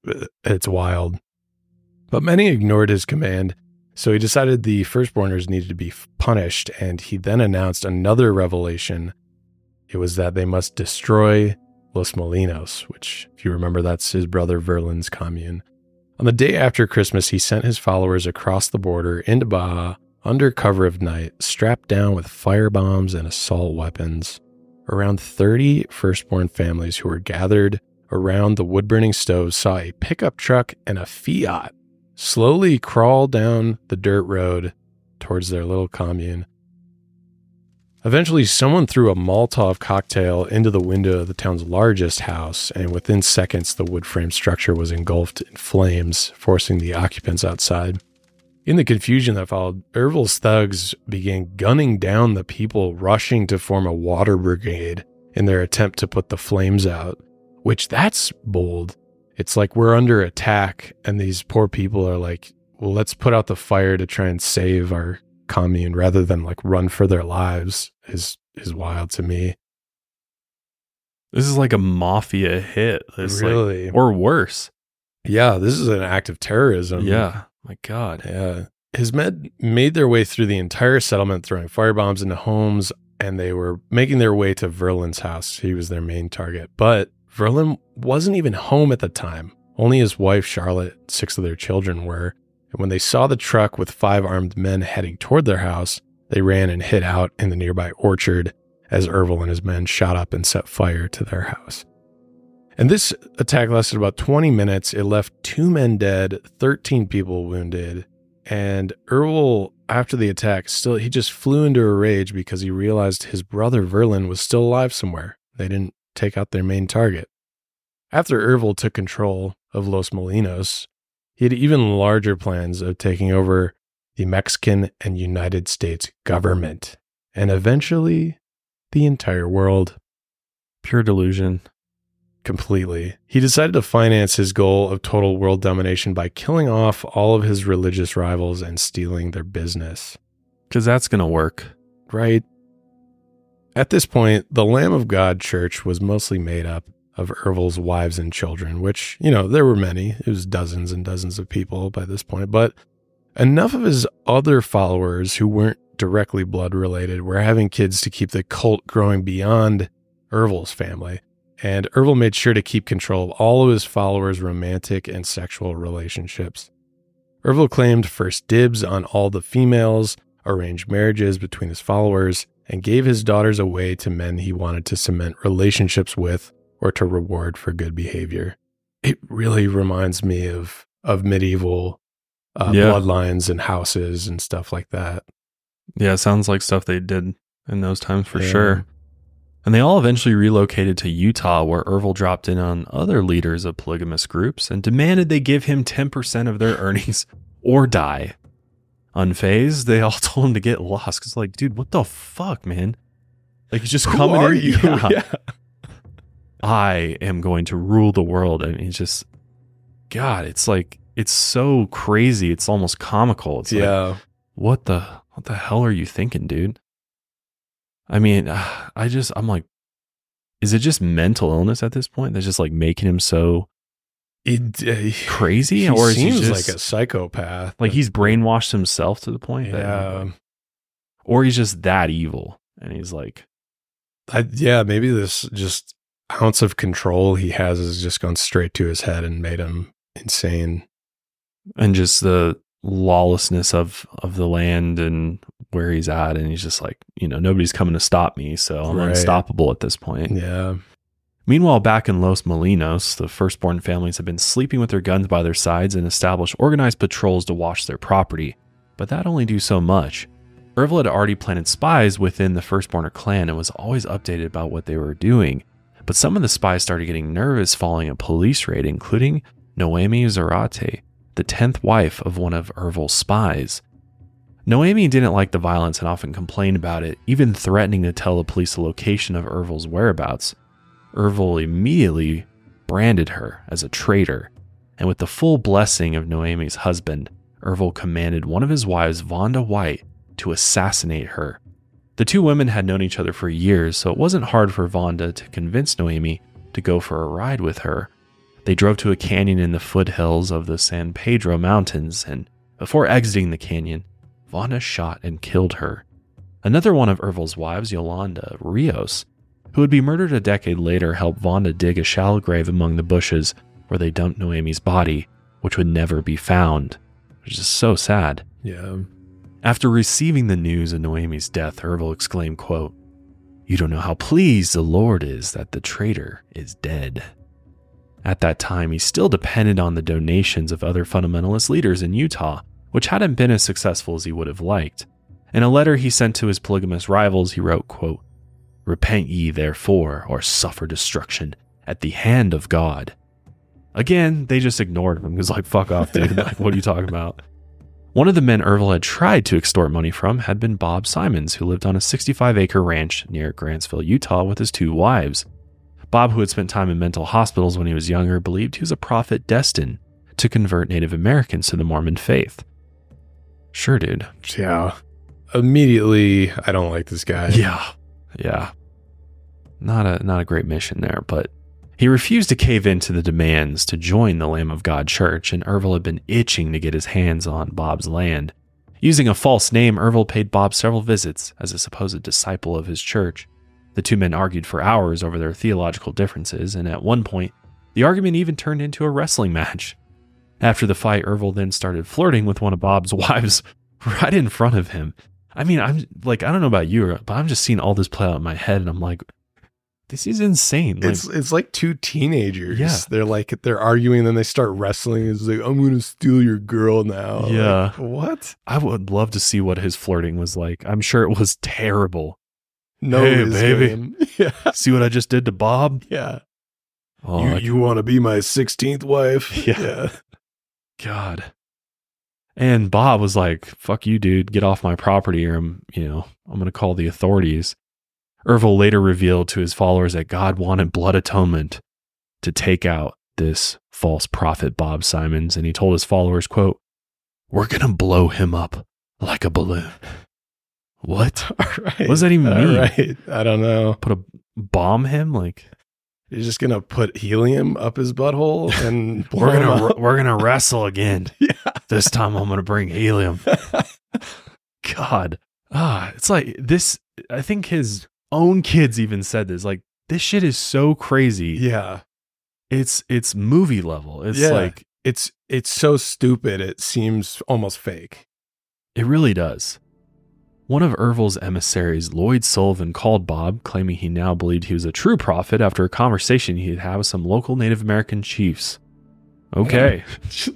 wild. But many ignored his command, so he decided the firstborners needed to be punished, and he then announced another revelation. It was that they must destroy Los Molinos, which, if you remember, that's his brother Verlin's commune. On the day after Christmas, he sent his followers across the border into Baja under cover of night, strapped down with firebombs and assault weapons. Around 30 firstborn families who were gathered around the wood-burning stove saw a pickup truck and a Fiat slowly crawl down the dirt road towards their little commune. Eventually, someone threw a Molotov cocktail into the window of the town's largest house, and within seconds, the wood frame structure was engulfed in flames, forcing the occupants outside. In the confusion that followed, Ervil's thugs began gunning down the people rushing to form a water brigade in their attempt to put the flames out, which that's bold. It's like we're under attack, and these poor people are like, well, let's put out the fire to try and save our commune rather than like run for their lives is wild to me. This is like a mafia hit. It's really? Or worse. Yeah, this is an act of terrorism. Yeah. My God. Yeah. His men made their way through the entire settlement, throwing firebombs into homes, and they were making their way to Verlin's house. He was their main target. But Verlin wasn't even home at the time. Only his wife, Charlotte, 6 of their children were. And when they saw the truck with 5 armed men heading toward their house, they ran and hid out in the nearby orchard as Ervil and his men shot up and set fire to their house. And this attack lasted about 20 minutes. It left 2 men dead, 13 people wounded. And Ervil, after the attack, he just flew into a rage because he realized his brother Verlin was still alive somewhere. They didn't take out their main target. After Ervil took control of Los Molinos, he had even larger plans of taking over the Mexican and United States government, and eventually the entire world. Pure delusion. Completely. He decided to finance his goal of total world domination by killing off all of his religious rivals and stealing their business. Because that's going to work. Right. At this point, the Lamb of God Church was mostly made up of Ervil's wives and children, which, there were many. It was dozens and dozens of people by this point, but enough of his other followers who weren't directly blood related were having kids to keep the cult growing beyond Ervil's family. And Ervil made sure to keep control of all of his followers' romantic and sexual relationships. Ervil claimed first dibs on all the females, arranged marriages between his followers, and gave his daughters away to men he wanted to cement relationships with or to reward for good behavior. It really reminds me of medieval bloodlines and houses and stuff like that. Yeah, it sounds like stuff they did in those times for sure. And they all eventually relocated to Utah, where Ervil dropped in on other leaders of polygamous groups and demanded they give him 10% of their earnings or die. Unfazed, they all told him to get lost. Because, like, dude, what the fuck, man? Like, he's just coming in. You? Yeah. I am going to rule the world. I mean, it's just, God, it's like, it's so crazy. It's almost comical. It's like, what the, What the hell are you thinking, dude? I mean, I'm like, is it just mental illness at this point that's just like making him so crazy? Or is he seems just like a psychopath. like he's brainwashed himself to the point or he's just that evil and he's like, maybe this just ounce of control he has has just gone straight to his head and made him insane. And just the lawlessness of the land and where he's at, and he's just like, nobody's coming to stop me, so I'm unstoppable at this point. Yeah. Meanwhile, back in Los Molinos, the firstborn families have been sleeping with their guns by their sides and established organized patrols to watch their property. But that only do so much. Ervil had already planted spies within the firstborner clan and was always updated about what they were doing. But some of the spies started getting nervous following a police raid, including Noemi Zarate, the 10th wife of one of Ervil's spies. Noemi didn't like the violence and often complained about it, even threatening to tell the police the location of Ervil's whereabouts. Ervil immediately branded her as a traitor, and with the full blessing of Noemi's husband, Ervil commanded one of his wives, Vonda White, to assassinate her. The two women had known each other for years, so it wasn't hard for Vonda to convince Noemi to go for a ride with her. They drove to a canyon in the foothills of the San Pedro Mountains, and before exiting the canyon, Vonda shot and killed her. Another one of Ervil's wives, Yolanda Rios, who would be murdered a decade later, helped Vonda dig a shallow grave among the bushes where they dumped Noemi's body, which would never be found, which is so sad. Yeah. After receiving the news of Noemi's death, Ervil exclaimed, quote, "You don't know how pleased the Lord is that the traitor is dead." At that time, he still depended on the donations of other fundamentalist leaders in Utah, which hadn't been as successful as he would have liked. In a letter he sent to his polygamous rivals, he wrote, quote, "Repent ye therefore, or suffer destruction at the hand of God." Again, they just ignored him. He was like, fuck off, dude. Like, what are you talking about? One of the men Ervil had tried to extort money from had been Bob Simons, who lived on a 65-acre ranch near Grantsville, Utah, with his two wives. Bob, who had spent time in mental hospitals when he was younger, believed he was a prophet destined to convert Native Americans to the Mormon faith. Sure, dude. Yeah. Immediately, I don't like this guy. Yeah. Not a great mission there, but he refused to cave in to the demands to join the Lamb of God Church, and Ervil had been itching to get his hands on Bob's land. Using a false name, Ervil paid Bob several visits as a supposed disciple of his church. The two men argued for hours over their theological differences, and at one point, the argument even turned into a wrestling match. After the fight, Ervil then started flirting with one of Bob's wives right in front of him. I mean, I'm like, I don't know about you, but I'm just seeing all this play out in my head, and I'm like, this is insane. Like, it's like two teenagers. Yeah. They're arguing, then they start wrestling. It's like, I'm going to steal your girl now. Yeah. Like, what? I would love to see what his flirting was like. I'm sure it was terrible. No, hey, baby. Yeah. See what I just did to Bob? Yeah. Oh, you want to be my 16th wife? Yeah. God. And Bob was like, fuck you, dude. Get off my property or I'm going to call the authorities. Ervil later revealed to his followers that God wanted blood atonement to take out this false prophet Bob Simons. And he told his followers, quote, "We're going to blow him up like a balloon." What? All right. What does that even mean? All right. I don't know. Bomb him? Like, you're just going to put helium up his butthole and we're going to wrestle again. Yeah. This time I'm going to bring helium. God. It's like this. I think his own kids even said this. Like, this shit is so crazy. Yeah. It's movie level. It's like, it's so stupid. It seems almost fake. It really does. One of Ervil's emissaries, Lloyd Sullivan, called Bob, claiming he now believed he was a true prophet after a conversation he had had with some local Native American chiefs. Okay.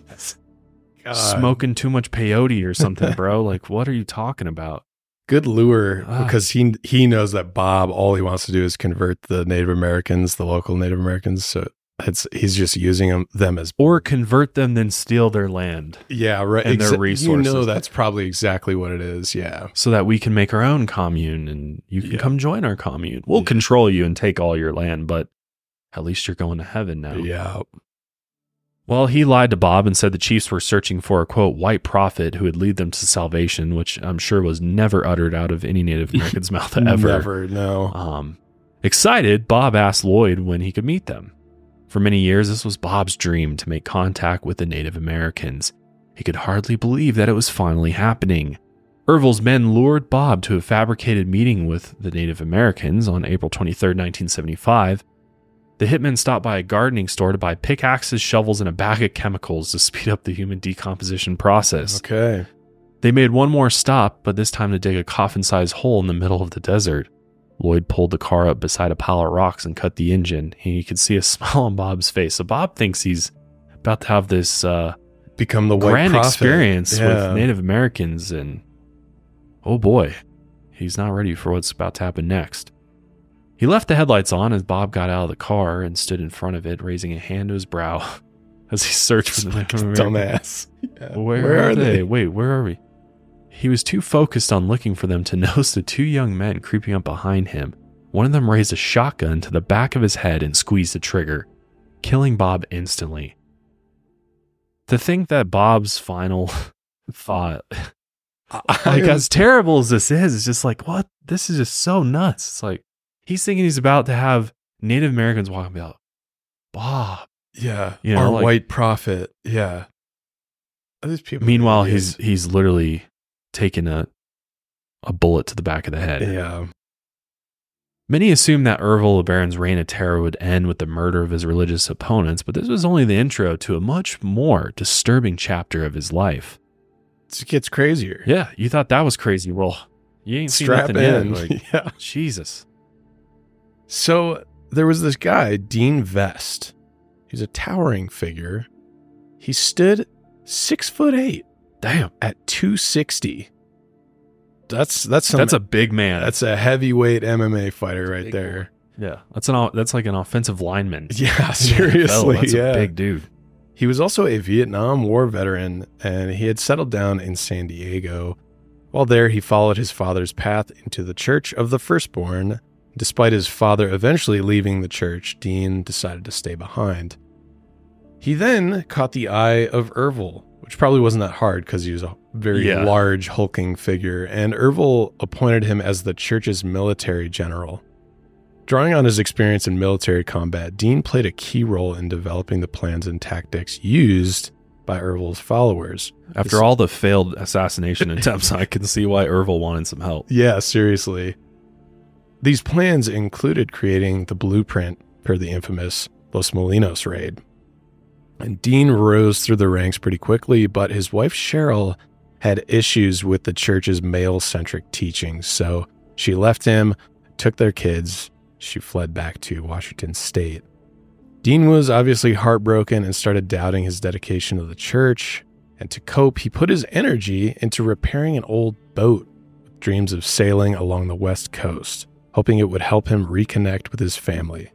Smoking too much peyote or something, bro. Like, what are you talking about? Good lure, because he knows that Bob, all he wants to do is convert the Native Americans, the local Native Americans. So he's just using them as, or convert them, then steal their land. Yeah, right. And their resources. That's probably exactly what it is. Yeah. So that we can make our own commune and you can come join our commune. We'll control you and take all your land, but at least you're going to heaven now. Yeah. Well, he lied to Bob and said the chiefs were searching for a, quote, white prophet who would lead them to salvation, which I'm sure was never uttered out of any Native American's mouth ever. Never, no. Excited, Bob asked Lloyd when he could meet them. For many years, this was Bob's dream to make contact with the Native Americans. He could hardly believe that it was finally happening. Ervil's men lured Bob to a fabricated meeting with the Native Americans on April 23, 1975. The hitmen stopped by a gardening store to buy pickaxes, shovels, and a bag of chemicals to speed up the human decomposition process. Okay. They made one more stop, but this time to dig a coffin-sized hole in the middle of the desert. Lloyd pulled the car up beside a pile of rocks and cut the engine. You could see a smile on Bob's face. So Bob thinks he's about to have this become the white grand prophet experience with Native Americans, and oh boy, he's not ready for what's about to happen next. He left the headlights on as Bob got out of the car and stood in front of it, raising a hand to his brow as he searched for the Native Americans. Dumbass. Yeah. Where are they? Wait, where are we? He was too focused on looking for them to notice the two young men creeping up behind him. One of them raised a shotgun to the back of his head and squeezed the trigger, killing Bob instantly. To think that Bob's final thought, like as terrible as this is, it's just like, what? This is just so nuts. It's like, he's thinking he's about to have Native Americans walking about, Bob. Yeah. You know, our like, white prophet. Yeah. These people. Meanwhile, he's literally taken a bullet to the back of the head. Yeah. Many assumed that Ervil LeBaron's reign of terror would end with the murder of his religious opponents, but this was only the intro to a much more disturbing chapter of his life. It gets crazier. Yeah, you thought that was crazy. Well, you ain't seen Strap nothing in. yet. Like, Yeah. Jesus. So there was this guy, Dean Vest. He's a towering figure. He stood 6'8". Damn. At 260. That's a big man. That's a heavyweight MMA fighter right there. Yeah. That's like an offensive lineman. Yeah, seriously. That's a big dude. He was also a Vietnam War veteran, and he had settled down in San Diego. While there, he followed his father's path into the Church of the Firstborn. Despite his father eventually leaving the church, Dean decided to stay behind. He then caught the eye of Ervil, which probably wasn't that hard because he was a very large, hulking figure, and Ervil appointed him as the church's military general. Drawing on his experience in military combat, Dean played a key role in developing the plans and tactics used by Ervil's followers. After all the failed assassination attempts, I can see why Ervil wanted some help. Yeah, seriously. These plans included creating the blueprint for the infamous Los Molinos raid. And Dean rose through the ranks pretty quickly, but his wife Cheryl had issues with the church's male-centric teachings, so she left him, took their kids. She fled back to Washington State. Dean was obviously heartbroken and started doubting his dedication to the church. And to cope, he put his energy into repairing an old boat with dreams of sailing along the West Coast, hoping it would help him reconnect with his family.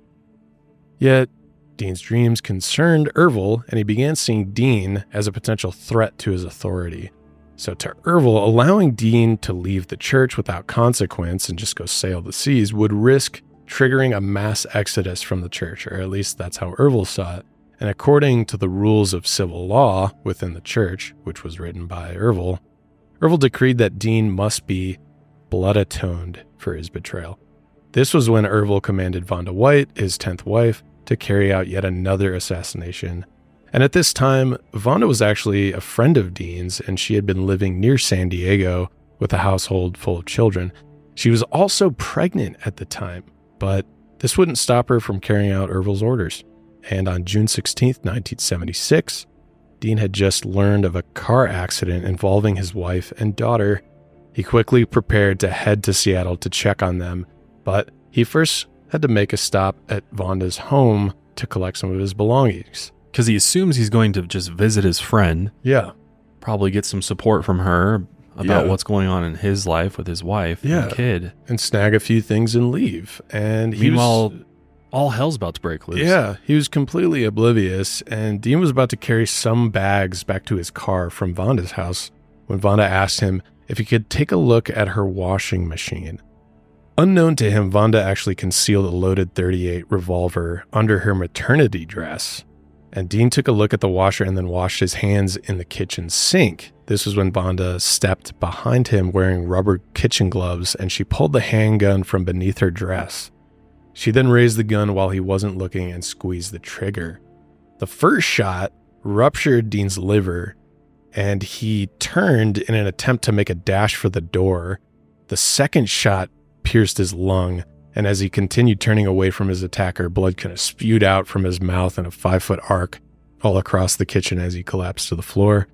Yet, Dean's dreams concerned Ervil, and he began seeing Dean as a potential threat to his authority. So to Ervil, allowing Dean to leave the church without consequence and just go sail the seas would risk triggering a mass exodus from the church, or at least that's how Ervil saw it. And according to the rules of civil law within the church, which was written by Ervil, Ervil decreed that Dean must be blood atoned for his betrayal. This was when Ervil commanded Vonda White, his 10th wife, to carry out yet another assassination. And at this time, Vonda was actually a friend of Dean's, and she had been living near San Diego with a household full of children. She was also pregnant at the time, but this wouldn't stop her from carrying out Ervil's orders. And on June 16th, 1976, Dean had just learned of a car accident involving his wife and daughter. He quickly prepared to head to Seattle to check on them, but he first had to make a stop at Vonda's home to collect some of his belongings. Because he assumes he's going to just visit his friend. Yeah. Probably get some support from her about what's going on in his life with his wife and kid. And snag a few things and leave. And meanwhile, all hell's about to break loose. Yeah, he was completely oblivious, and Dean was about to carry some bags back to his car from Vonda's house when Vonda asked him if he could take a look at her washing machine. Unknown to him, Vonda actually concealed a loaded .38 revolver under her maternity dress. And Dean took a look at the washer and then washed his hands in the kitchen sink. This was when Vonda stepped behind him wearing rubber kitchen gloves, and she pulled the handgun from beneath her dress. She then raised the gun while he wasn't looking and squeezed the trigger. The first shot ruptured Dean's liver, and he turned in an attempt to make a dash for the door. The second shot pierced his lung, and as he continued turning away from his attacker, blood kind of spewed out from his mouth in a 5-foot arc all across the kitchen as he collapsed to the floor.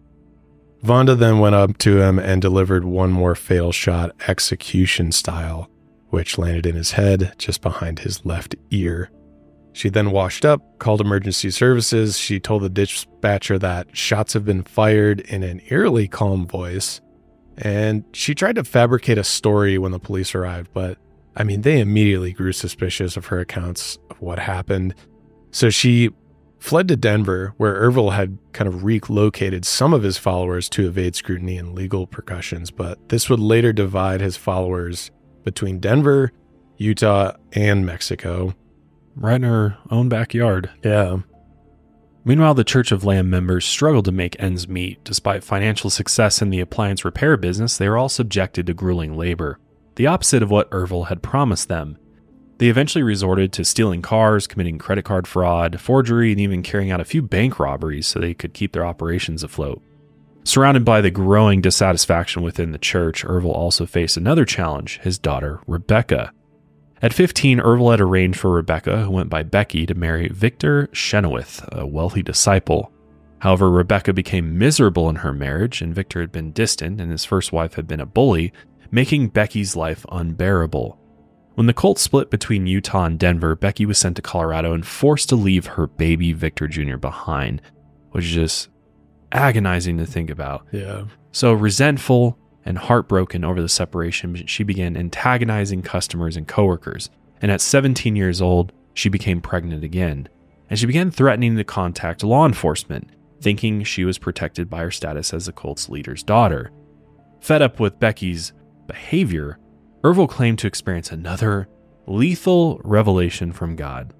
Vonda then went up to him and delivered one more fatal shot, execution style, which landed in his head just behind his left ear. She then washed up, called emergency services. She told the dispatcher that shots have been fired in an eerily calm voice, and she tried to fabricate a story when the police arrived, but they immediately grew suspicious of her accounts of what happened. So she fled to Denver, where Ervil had kind of relocated some of his followers to evade scrutiny and legal repercussions, but this would later divide his followers between Denver, Utah, and Mexico. Right in her own backyard. Yeah. Meanwhile, the Church of Lamb members struggled to make ends meet. Despite financial success in the appliance repair business, they were all subjected to grueling labor, the opposite of what Ervil had promised them. They eventually resorted to stealing cars, committing credit card fraud, forgery, and even carrying out a few bank robberies so they could keep their operations afloat. Surrounded by the growing dissatisfaction within the church, Ervil also faced another challenge, his daughter, Rebecca. At 15, Ervil had arranged for Rebecca, who went by Becky, to marry Victor Chenoweth, a wealthy disciple. However, Rebecca became miserable in her marriage, and Victor had been distant, and his first wife had been a bully, making Becky's life unbearable. When the cult split between Utah and Denver, Becky was sent to Colorado and forced to leave her baby Victor Jr. behind, which is just agonizing to think about. Yeah. So resentful and heartbroken over the separation, she began antagonizing customers and coworkers. And at 17 years old, she became pregnant again. And she began threatening to contact law enforcement, thinking she was protected by her status as the cult's leader's daughter. Fed up with Becky's behavior, Ervil claimed to experience another lethal revelation from God.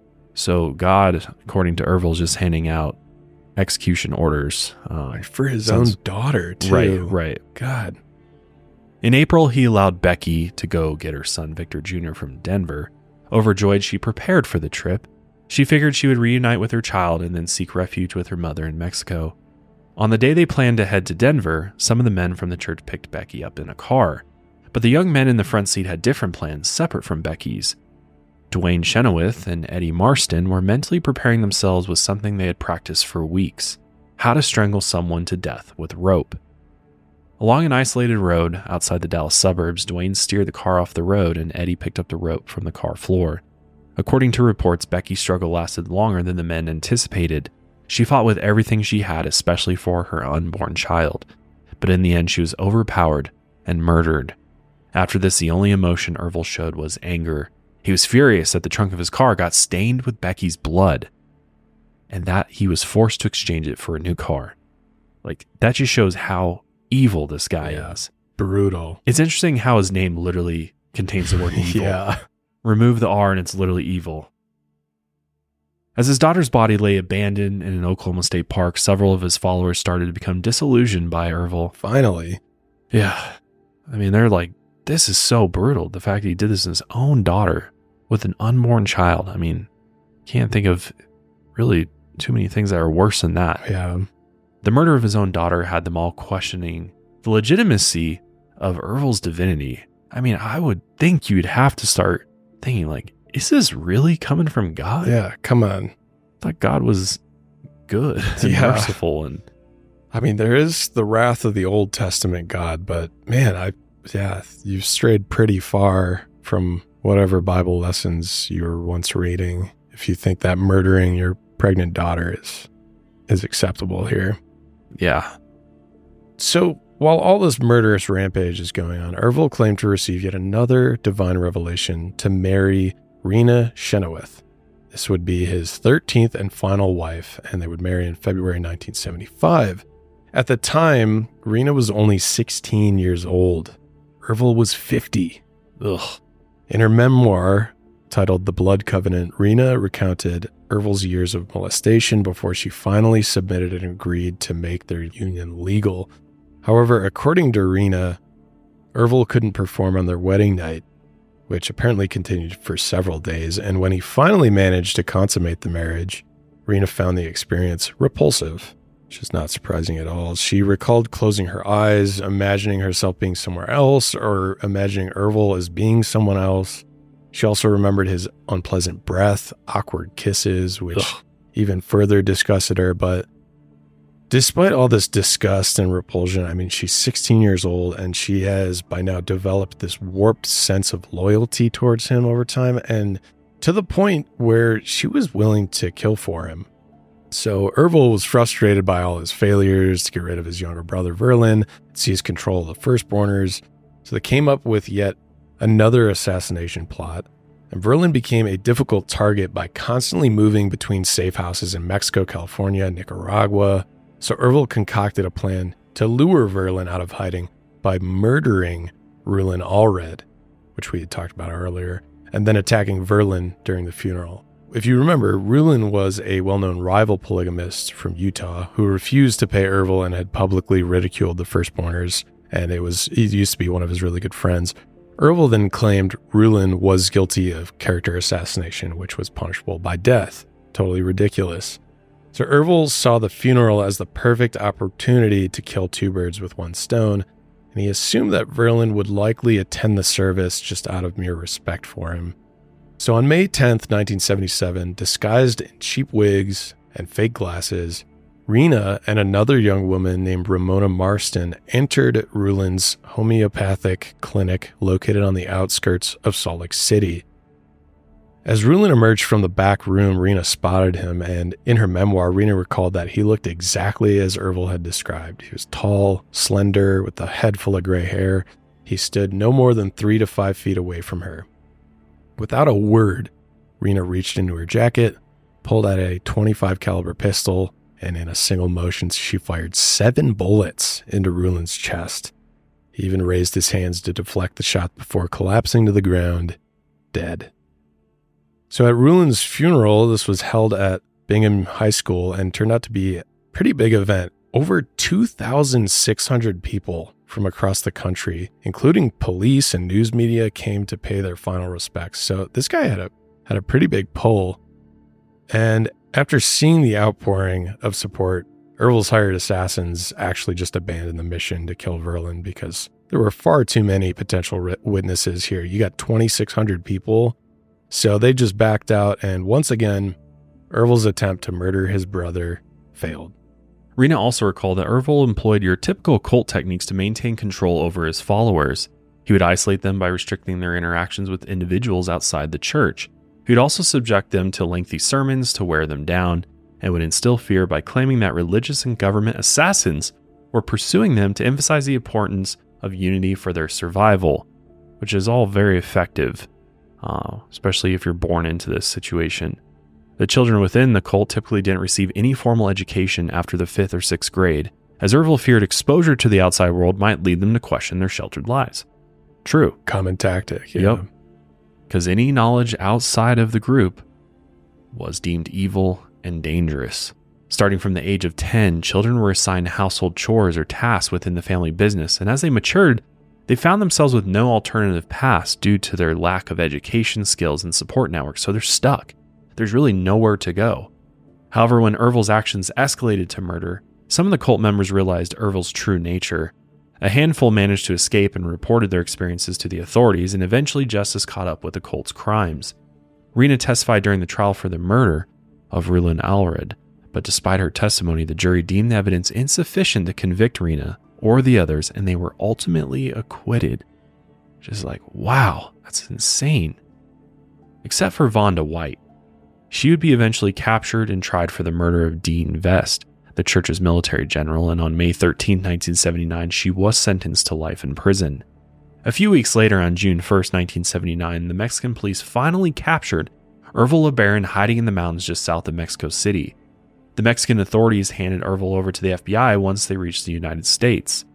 So God, according to Ervil, is just handing out execution orders. For his own daughter, too. Right. God. In April, he allowed Becky to go get her son Victor Jr. from Denver. Overjoyed, she prepared for the trip. She figured she would reunite with her child and then seek refuge with her mother in Mexico. On the day they planned to head to Denver, some of the men from the church picked Becky up in a car. But the young men in the front seat had different plans separate from Becky's. Dwayne Chenoweth and Eddie Marston were mentally preparing themselves with something they had practiced for weeks: how to strangle someone to death with rope. Along an isolated road outside the Dallas suburbs, Dwayne steered the car off the road and Eddie picked up the rope from the car floor. According to reports, Becky's struggle lasted longer than the men anticipated. She fought with everything she had, especially for her unborn child. But in the end, she was overpowered and murdered. After this, the only emotion Ervil showed was anger. He was furious that the trunk of his car got stained with Becky's blood, and that he was forced to exchange it for a new car. That just shows how evil this guy is. Brutal. It's interesting how his name literally contains the word evil. Yeah. Remove the R and it's literally evil. As his daughter's body lay abandoned in an Oklahoma State park, several of his followers started to become disillusioned by Ervil. Finally. Yeah. They're like, this is so brutal. The fact that he did this to his own daughter with an unborn child. Can't think of really too many things that are worse than that. Yeah. The murder of his own daughter had them all questioning the legitimacy of Ervil's divinity. I would think you'd have to start thinking, is this really coming from God? Yeah, come on. I thought God was good and merciful. And there is the wrath of the Old Testament God, but man, you've strayed pretty far from whatever Bible lessons you were once reading if you think that murdering your pregnant daughter is acceptable here. Yeah. So while all this murderous rampage is going on, Ervil claimed to receive yet another divine revelation to marry Rena Chenoweth. This would be his 13th and final wife, and they would marry in February 1975. At the time, Rena was only 16 years old. Ervil was 50. Ugh. In her memoir, titled The Blood Covenant, Rena recounted Ervil's years of molestation before she finally submitted and agreed to make their union legal. However, according to Rena, Ervil couldn't perform on their wedding night, which apparently continued for several days, and when he finally managed to consummate the marriage, Rena found the experience repulsive, which is not surprising at all. She recalled closing her eyes, imagining herself being somewhere else, or imagining Ervil as being someone else. She also remembered his unpleasant breath, awkward kisses, which even further disgusted her. But despite all this disgust and repulsion, I mean, she's 16 years old, and she has by now developed this warped sense of loyalty towards him over time, and to the point where she was willing to kill for him. So Ervil was frustrated by all his failures to get rid of his younger brother Verlin, seize control of the firstborners, so they came up with yet another assassination plot, and Verlin became a difficult target by constantly moving between safe houses in Mexico, California, and Nicaragua. So Ervil concocted a plan to lure Verlin out of hiding by murdering Rulin Allred, which we had talked about earlier, and then attacking Verlin during the funeral. If you remember, Rulin was a well-known rival polygamist from Utah who refused to pay Ervil and had publicly ridiculed the firstborners, and he used to be one of his really good friends. Ervil then claimed Rulin was guilty of character assassination, which was punishable by death. Totally ridiculous. So Ervil saw the funeral as the perfect opportunity to kill two birds with one stone, and he assumed that Verlin would likely attend the service just out of mere respect for him. So on May 10th, 1977, disguised in cheap wigs and fake glasses, Rena and another young woman named Ramona Marston entered Rulin's homeopathic clinic located on the outskirts of Salt Lake City. As Rulin emerged from the back room, Rena spotted him, and in her memoir, Rena recalled that he looked exactly as Ervil had described. He was tall, slender, with a head full of gray hair. He stood no more than 3 to 5 feet away from her. Without a word, Rena reached into her jacket, pulled out a .25 caliber pistol, and in a single motion, she fired 7 bullets into Rulin's chest. He even raised his hands to deflect the shot before collapsing to the ground, dead. So at Rulin's funeral, this was held at Bingham High School and turned out to be a pretty big event. Over 2,600 people from across the country, including police and news media, came to pay their final respects. So this guy had a pretty big pull. And after seeing the outpouring of support, Ervil's hired assassins actually just abandoned the mission to kill Verlin because there were far too many potential witnesses here. You got 2,600 people. So they just backed out, and once again, Ervil's attempt to murder his brother failed. Rena also recalled that Ervil employed your typical cult techniques to maintain control over his followers. He would isolate them by restricting their interactions with individuals outside the church. He would also subject them to lengthy sermons to wear them down, and would instill fear by claiming that religious and government assassins were pursuing them to emphasize the importance of unity for their survival, which is all very effective. Especially if you're born into this situation. The children within the cult typically didn't receive any formal education after the 5th or 6th grade, as Ervil feared exposure to the outside world might lead them to question their sheltered lives. True. Common tactic. Yep. Because any knowledge outside of the group was deemed evil and dangerous. Starting from the age of 10, children were assigned household chores or tasks within the family business, and as they matured, they found themselves with no alternative paths due to their lack of education skills and support networks, so they're stuck. There's really nowhere to go. However, when Ervil's actions escalated to murder, some of the cult members realized Ervil's true nature. A handful managed to escape and reported their experiences to the authorities, and eventually justice caught up with the cult's crimes. Rena testified during the trial for the murder of Rulin Allred, but despite her testimony, the jury deemed the evidence insufficient to convict Rena or the others, and they were ultimately acquitted. Just like, wow, that's insane. Except for Vonda White. She would be eventually captured and tried for the murder of Dean Vest, the church's military general, and on May 13, 1979, she was sentenced to life in prison. A few weeks later, on June 1st, 1979, the Mexican police finally captured Ervil LeBaron hiding in the mountains just south of Mexico City. The Mexican authorities handed Ervil over to the FBI once they reached the United States.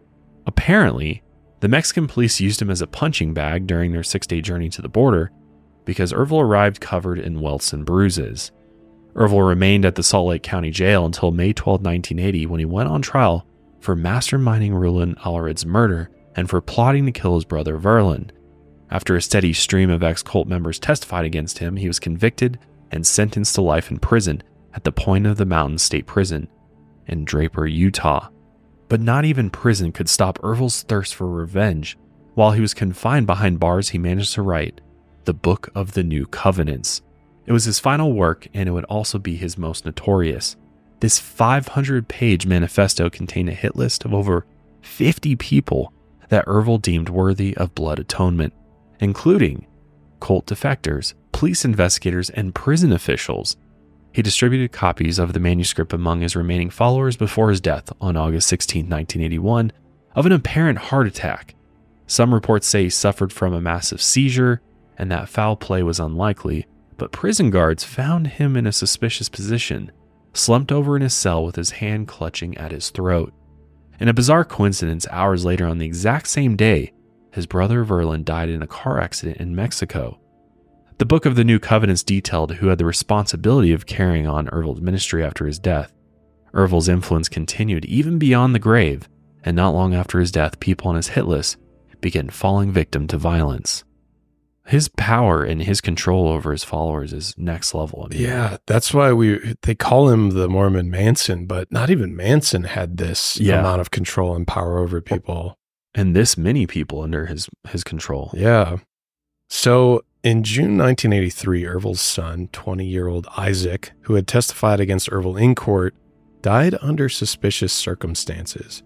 Apparently, the Mexican police used him as a punching bag during their 6-day journey to the border, because Ervil arrived covered in welts and bruises. Ervil remained at the Salt Lake County Jail until May 12, 1980, when he went on trial for masterminding Rulon Allred's murder and for plotting to kill his brother Verlin. After a steady stream of ex-cult members testified against him, he was convicted and sentenced to life in prison at the Point of the Mountains State Prison in Draper, Utah. But not even prison could stop Ervil's thirst for revenge. While he was confined behind bars, he managed to write the Book of the New Covenants. It was his final work, and it would also be his most notorious. This 500-page manifesto contained a hit list of over 50 people that Ervil deemed worthy of blood atonement, including cult defectors, police investigators, and prison officials. He distributed copies of the manuscript among his remaining followers before his death on August 16, 1981, of an apparent heart attack. Some reports say he suffered from a massive seizure and that foul play was unlikely, but prison guards found him in a suspicious position, slumped over in his cell with his hand clutching at his throat. In a bizarre coincidence, hours later on the exact same day, his brother Verlin died in a car accident in Mexico. The Book of the New Covenants detailed who had the responsibility of carrying on Ervil's ministry after his death. Ervil's influence continued even beyond the grave, and not long after his death, people on his hit list began falling victim to violence. His power and his control over his followers is next level. Yeah, that's why they call him the Mormon Manson, but not even Manson had this amount of control and power over people. And this many people under his control. Yeah. So in June 1983, Ervil's son, 20-year-old Isaac, who had testified against Ervil in court, died under suspicious circumstances.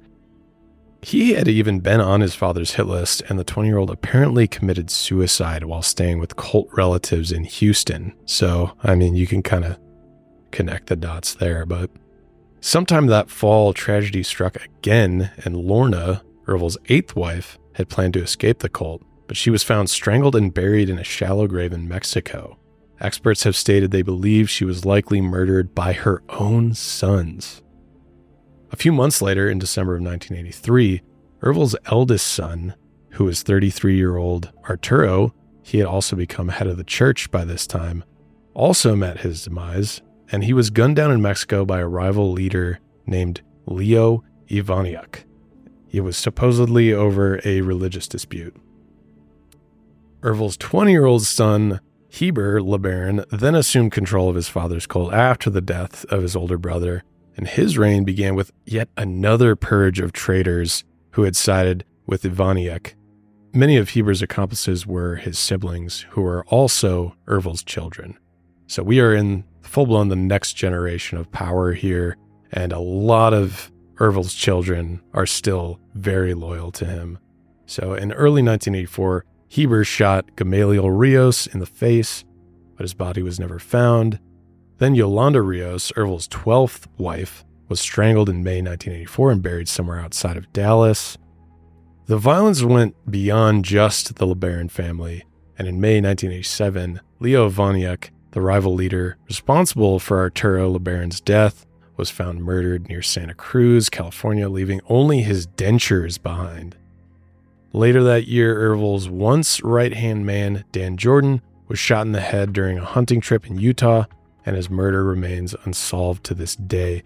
He had even been on his father's hit list, and the 20-year-old apparently committed suicide while staying with cult relatives in Houston. So, I mean, you can kind of connect the dots there. But sometime that fall, tragedy struck again, and Lorna, Ervil's eighth wife, had planned to escape the cult, but she was found strangled and buried in a shallow grave in Mexico. Experts have stated they believe she was likely murdered by her own sons. A few months later, in December of 1983, Ervil's eldest son, who was 33-year-old Arturo, he had also become head of the church by this time, also met his demise, and he was gunned down in Mexico by a rival leader named Leo Ivaniuk. It was supposedly over a religious dispute. Ervil's 20-year-old son, Heber LeBaron, then assumed control of his father's cult after the death of his older brother, and his reign began with yet another purge of traitors who had sided with Ivaniuk. Many of Heber's accomplices were his siblings, who were also Ervil's children. So we are in full-blown the next generation of power here, and a lot of Ervil's children are still very loyal to him. So in early 1984, Heber shot Gamaliel Rios in the face, but his body was never found. Then Yolanda Rios, Ervil's 12th wife, was strangled in May 1984 and buried somewhere outside of Dallas. The violence went beyond just the LeBaron family, and in May 1987, Leo Ivaniuk, the rival leader responsible for Arturo LeBaron's death, was found murdered near Santa Cruz, California, leaving only his dentures behind. Later that year, Ervil's once right-hand man, Dan Jordan, was shot in the head during a hunting trip in Utah, and his murder remains unsolved to this day.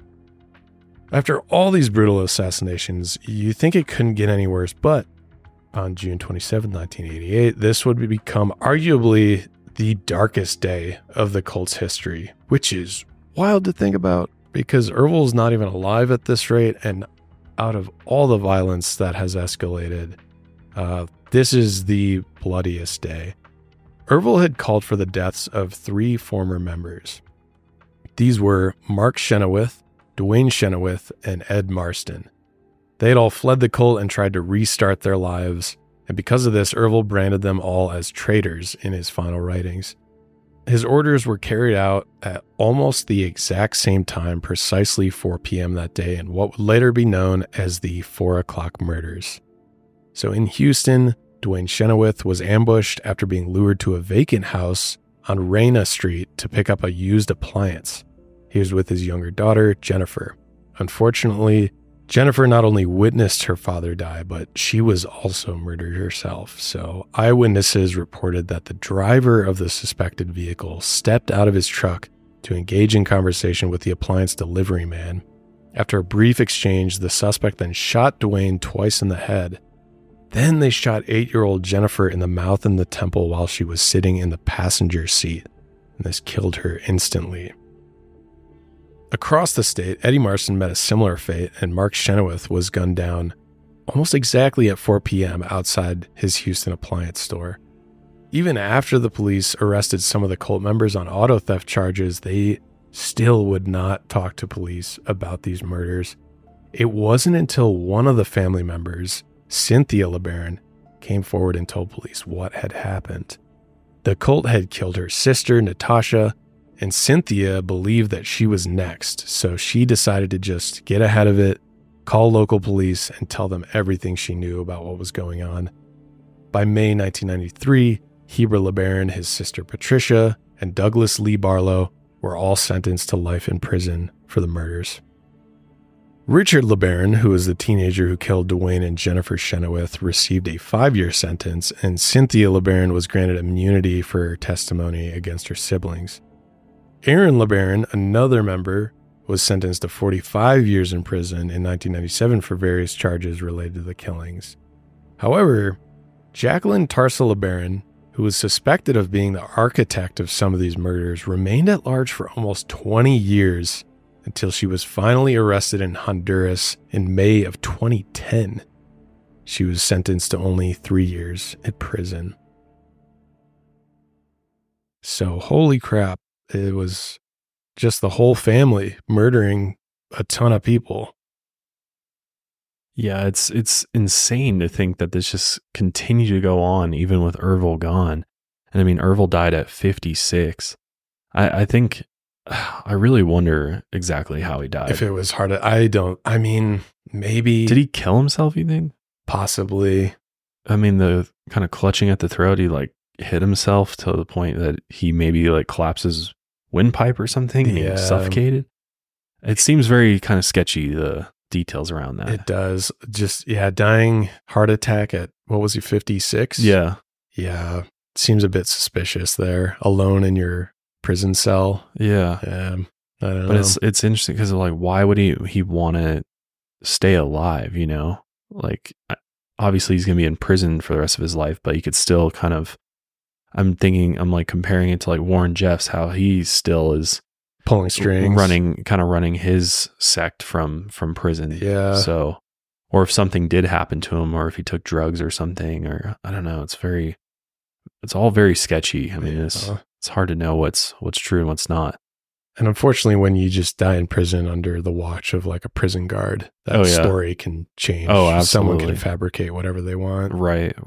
After all these brutal assassinations, you think it couldn't get any worse, but on June 27, 1988, this would become arguably the darkest day of the cult's history, which is wild to think about because Ervil's not even alive at this rate, and out of all the violence that has escalated, this is the bloodiest day. Ervil had called for the deaths of 3 former members. These were Mark Chenoweth, Dwayne Chenoweth, and Ed Marston. They had all fled the cult and tried to restart their lives, and because of this, Ervil branded them all as traitors in his final writings. His orders were carried out at almost the exact same time, precisely 4 p.m. that day, in what would later be known as the 4 o'clock murders. So in Houston, Dwayne Chenoweth was ambushed after being lured to a vacant house on Reyna Street to pick up a used appliance. He was with his younger daughter, Jennifer. Unfortunately, Jennifer not only witnessed her father die, but she was also murdered herself. So eyewitnesses reported that the driver of the suspected vehicle stepped out of his truck to engage in conversation with the appliance delivery man. After a brief exchange, the suspect then shot Duane twice in the head. Then they shot 8-year-old Jennifer in the mouth and the temple while she was sitting in the passenger seat, and this killed her instantly. Across the state, Eddie Marsan met a similar fate, and Mark Chenoweth was gunned down almost exactly at 4 p.m. outside his Houston appliance store. Even after the police arrested some of the cult members on auto theft charges, they still would not talk to police about these murders. It wasn't until one of the family members, Cynthia LeBaron, came forward and told police what had happened. The cult had killed her sister, Natasha, and Cynthia believed that she was next, so she decided to just get ahead of it, call local police, and tell them everything she knew about what was going on. By May 1993, Heber LeBaron, his sister Patricia, and Douglas Lee Barlow were all sentenced to life in prison for the murders. Richard LeBaron, who was the teenager who killed Duane and Jennifer Chenoweth, received a 5-year sentence, and Cynthia LeBaron was granted immunity for her testimony against her siblings. Aaron LeBaron, another member, was sentenced to 45 years in prison in 1997 for various charges related to the killings. However, Jacqueline Tarsa LeBaron, who was suspected of being the architect of some of these murders, remained at large for almost 20 years until she was finally arrested in Honduras in May of 2010. She was sentenced to only 3 years in prison. So, holy crap. It was just the whole family murdering a ton of people. Yeah, it's insane to think that this just continued to go on even with Ervil gone. And I mean, Ervil died at 56. I think, I really wonder exactly how he died. If it was hard, maybe. Did he kill himself, you think? Possibly. I mean, the kind of clutching at the throat, he like hit himself to the point that he maybe like collapses windpipe or something and he suffocated. It seems very kind of sketchy, the details around that. It does. Just, dying heart attack at, what was he, 56? Yeah. Yeah. Seems a bit suspicious there, alone in your prison cell. Yeah. I don't know. But it's interesting because like, why would he want to stay alive, you know? Like, obviously he's going to be in prison for the rest of his life, but he could still kind of, I'm like comparing it to like Warren Jeffs, how he still is pulling strings, running his sect from prison. Yeah. So, or if something did happen to him, or if he took drugs or something, or I don't know. It's all very sketchy. I mean, it's hard to know what's true and what's not. And unfortunately, when you just die in prison under the watch of like a prison guard, that story can change. Oh, absolutely. Someone can fabricate whatever they want. Right.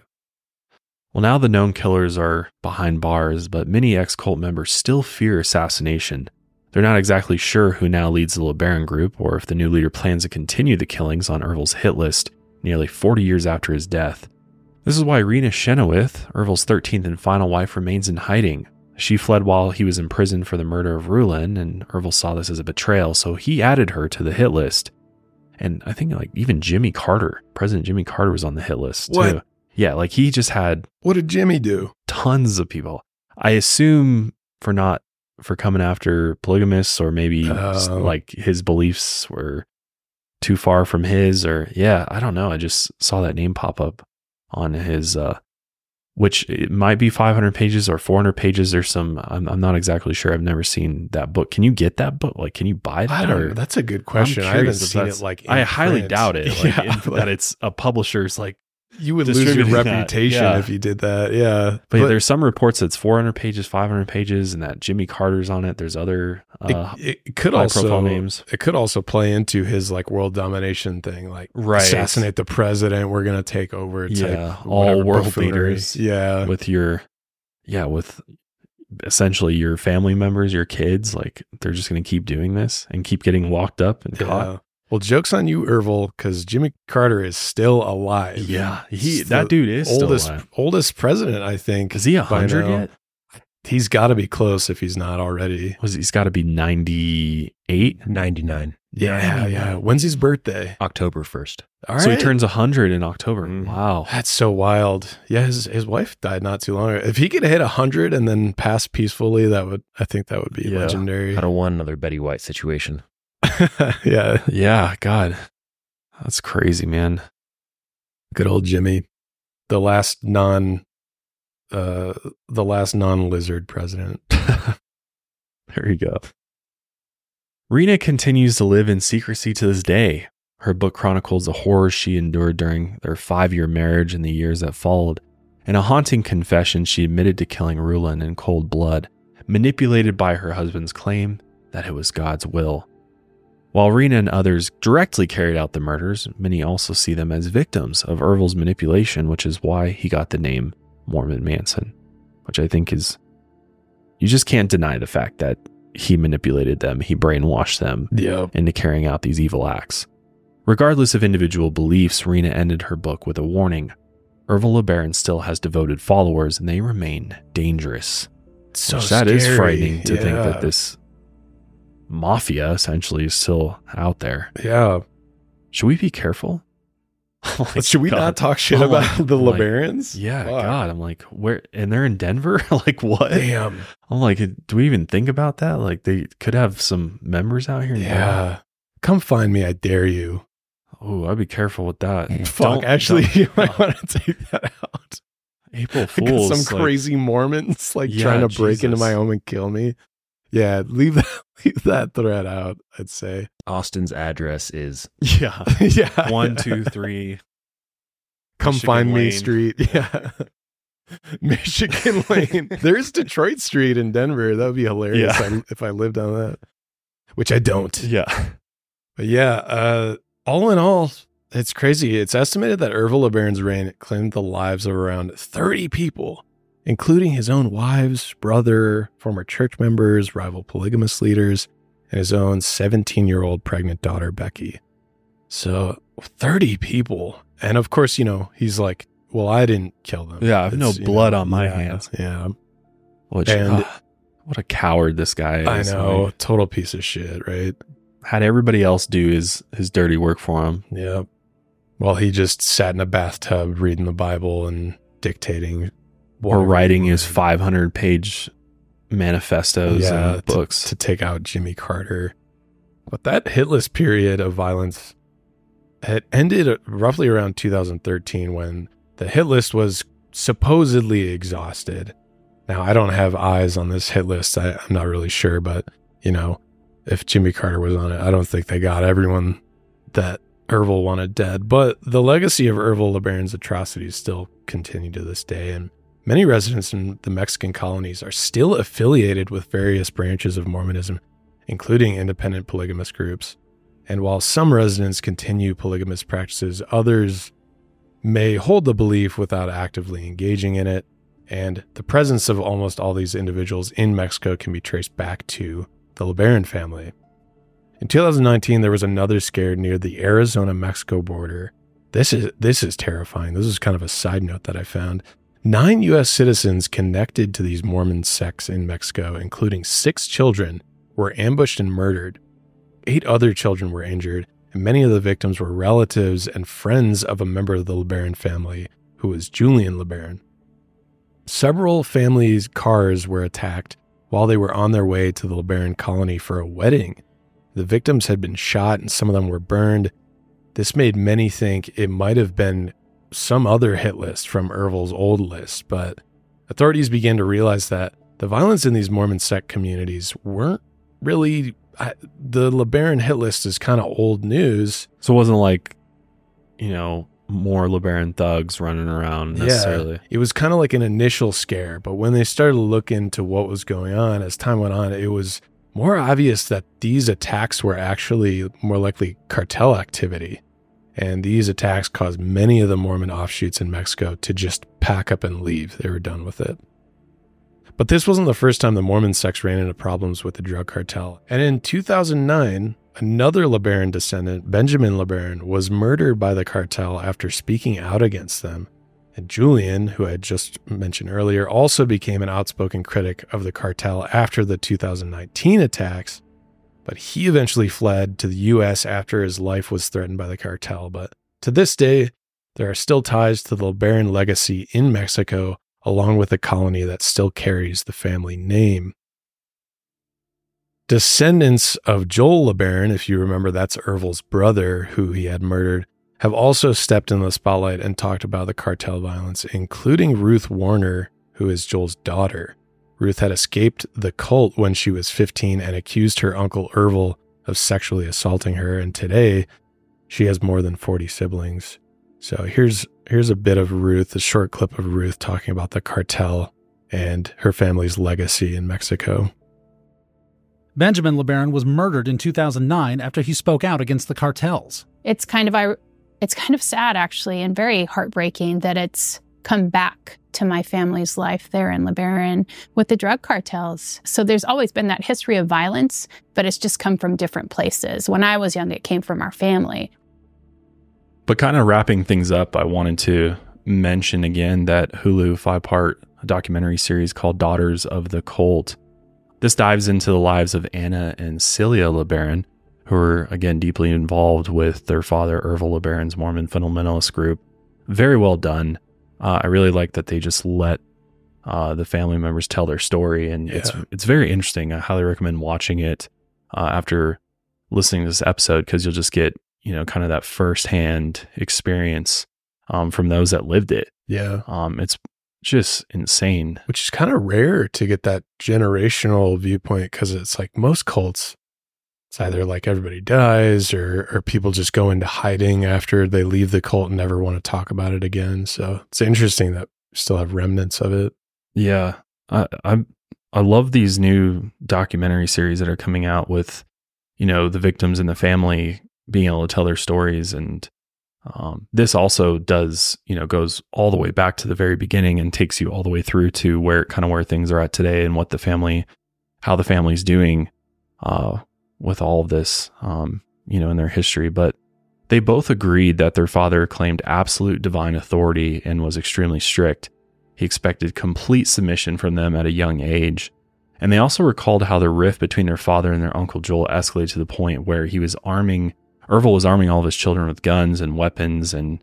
Well, now the known killers are behind bars, but many ex-cult members still fear assassination. They're not exactly sure who now leads the LeBaron group or if the new leader plans to continue the killings on Ervil's hit list nearly 40 years after his death. This is why Rena Chenoweth, Ervil's 13th and final wife, remains in hiding. She fled while he was in prison for the murder of Rulin, and Ervil saw this as a betrayal, so he added her to the hit list. And I think like even Jimmy Carter, President Jimmy Carter was on the hit list too. What? Yeah, like he just had... What did Jimmy do? Tons of people. I assume for coming after polygamists, or maybe like his beliefs were too far from his, or I don't know. I just saw that name pop up on his, which it might be 500 pages or 400 pages. There's some, I'm not exactly sure. I've never seen that book. Can you get that book? Like, can you buy that? I don't know. That's a good question. I haven't seen it like in I highly print. doubt it. Like, that it's a publisher's like, you would lose your distributing reputation if you did that. Yeah. But there's some reports that's 400 pages, 500 pages, and that Jimmy Carter's on it. There's other it could high profile names. It could also play into his like world domination thing, like assassinate the president. We're going to take over. All world leaders. Yeah. With essentially your family members, your kids, like they're just going to keep doing this and keep getting locked up and caught. Well, joke's on you, Ervil, because Jimmy Carter is still alive. Yeah, that dude is still alive. Oldest president, I think. Is he 100 yet? He's got to be close if he's not already. He's got to be 98? 99. Yeah. When's his birthday? October 1st. All right. So he turns 100 in October. Mhm. Wow. That's so wild. Yeah, his wife died not too long ago. If he could hit 100 and then pass peacefully, I think that would be Yeah. legendary. I don't want another Betty White situation. Yeah. Yeah, God. That's crazy, man. Good old Jimmy. The last non-lizard president. There you go. Rena continues to live in secrecy to this day. Her book chronicles the horrors she endured during their 5-year marriage and the years that followed. In a haunting confession, she admitted to killing Rulon in cold blood, manipulated by her husband's claim that it was God's will. While Rena and others directly carried out the murders, many also see them as victims of Ervil's manipulation, which is why he got the name Mormon Manson, which I think is, you just can't deny the fact that he manipulated them, he brainwashed them into carrying out these evil acts. Regardless of individual beliefs, Rena ended her book with a warning. Ervil LeBaron still has devoted followers and they remain dangerous. So that is scary. frightening to think that this mafia essentially is still out there. Yeah. Should we be careful? Should we not talk shit about the LeBarons? Yeah, Fuck. God. I'm like, where? And they're in Denver? Like, what? Damn. I'm like, do we even think about that? Like, they could have some members out here. Yeah. Come find me, I dare you. Oh, I'd be careful with that. Fuck, actually, you might want to take that out. April Fools. Some like, crazy Mormons Yeah, trying to break into Jesus. my home and kill me. Yeah, leave that thread out, I'd say. Austin's address is Yeah. Yeah. 1, 2, 3. Come Michigan find me Lane. street. Yeah. Michigan Lane. There's Detroit Street in Denver. That would be hilarious if I lived on that, which I don't. Yeah. But yeah, all in all, it's crazy. It's estimated that Ervil LeBaron's reign claimed the lives of around 30 people, including his own wives, brother, former church members, rival polygamous leaders, and his own 17-year-old pregnant daughter, Becky. So 30 people. And of course, he's like, well, I didn't kill them. Yeah, I have no It's, blood on my hands. Yeah. Which, And- what a coward this guy is. I know. Like, Total piece of shit, right? had everybody else do his dirty work for him. Yeah. Well, he just sat in a bathtub reading the Bible and dictating. Or whatever writing he his wanted. 500-page manifestos and books. to take out Jimmy Carter. But that hit list period of violence had ended roughly around 2013 when the hit list was supposedly exhausted. Now, I don't have eyes on this hit list. I'm not really sure, but, if Jimmy Carter was on it, I don't think they got everyone that Ervil wanted dead. But the legacy of Ervil LeBaron's atrocities still continue to this day, and many residents in the Mexican colonies are still affiliated with various branches of Mormonism, including independent polygamous groups. And while some residents continue polygamous practices, others may hold the belief without actively engaging in it. And the presence of almost all these individuals in Mexico can be traced back to the LeBaron family. In 2019, there was another scare near the Arizona-Mexico border. This is terrifying. This is kind of a side note that I found. 9 U.S. citizens connected to these Mormon sects in Mexico, including 6 children, were ambushed and murdered. 8 other children were injured, and many of the victims were relatives and friends of a member of the LeBaron family, who was Julian LeBaron. Several families' cars were attacked while they were on their way to the LeBaron colony for a wedding. The victims had been shot and some of them were burned. This made many think it might have been some other hit list from Ervil's old list, but authorities began to realize that the violence in these Mormon sect communities weren't really... the LeBaron hit list is kind of old news. So it wasn't like, more LeBaron thugs running around necessarily. Yeah, it was kind of like an initial scare, but when they started to look into what was going on, as time went on, it was more obvious that these attacks were actually more likely cartel activity. And these attacks caused many of the Mormon offshoots in Mexico to just pack up and leave. They were done with it. But this wasn't the first time the Mormon sects ran into problems with the drug cartel. And in 2009, another LeBaron descendant, Benjamin LeBaron, was murdered by the cartel after speaking out against them. And Julian, who I had just mentioned earlier, also became an outspoken critic of the cartel after the 2019 attacks, but he eventually fled to the U.S. after his life was threatened by the cartel. But to this day, there are still ties to the LeBaron legacy in Mexico, along with a colony that still carries the family name. Descendants of Joel LeBaron, if you remember, that's Ervil's brother who he had murdered, have also stepped in the spotlight and talked about the cartel violence, including Ruth Warner, who is Joel's daughter. Ruth had escaped the cult when she was 15 and accused her uncle Ervil of sexually assaulting her, and today she has more than 40 siblings. So here's a bit of Ruth, a short clip of Ruth talking about the cartel and her family's legacy in Mexico. Benjamin LeBaron was murdered in 2009 after he spoke out against the cartels. It's kind of sad, actually, and very heartbreaking that it's come back to my family's life there in LeBaron with the drug cartels. So there's always been that history of violence, but it's just come from different places. When I was young, it came from our family. But kind of wrapping things up, I wanted to mention again that Hulu 5-part documentary series called Daughters of the Cult. This dives into the lives of Anna and Celia LeBaron, who are, again, deeply involved with their father, Ervil LeBaron's Mormon fundamentalist group. Very well done. I really like that they just let the family members tell their story, and it's very interesting. I highly recommend watching it after listening to this episode, because you'll just get, kind of that firsthand experience from those that lived it. Yeah. It's just insane. Which is kind of rare to get that generational viewpoint, because it's like most cults, it's either like everybody dies or people just go into hiding after they leave the cult and never want to talk about it again. So it's interesting that we still have remnants of it. Yeah. I love these new documentary series that are coming out with, the victims and the family being able to tell their stories. And this also does, goes all the way back to the very beginning and takes you all the way through to where things are at today and how the family's doing with all of this, in their history. But they both agreed that their father claimed absolute divine authority and was extremely strict. He expected complete submission from them at a young age. And they also recalled how the rift between their father and their uncle Joel escalated to the point where Ervil was arming all of his children with guns and weapons and,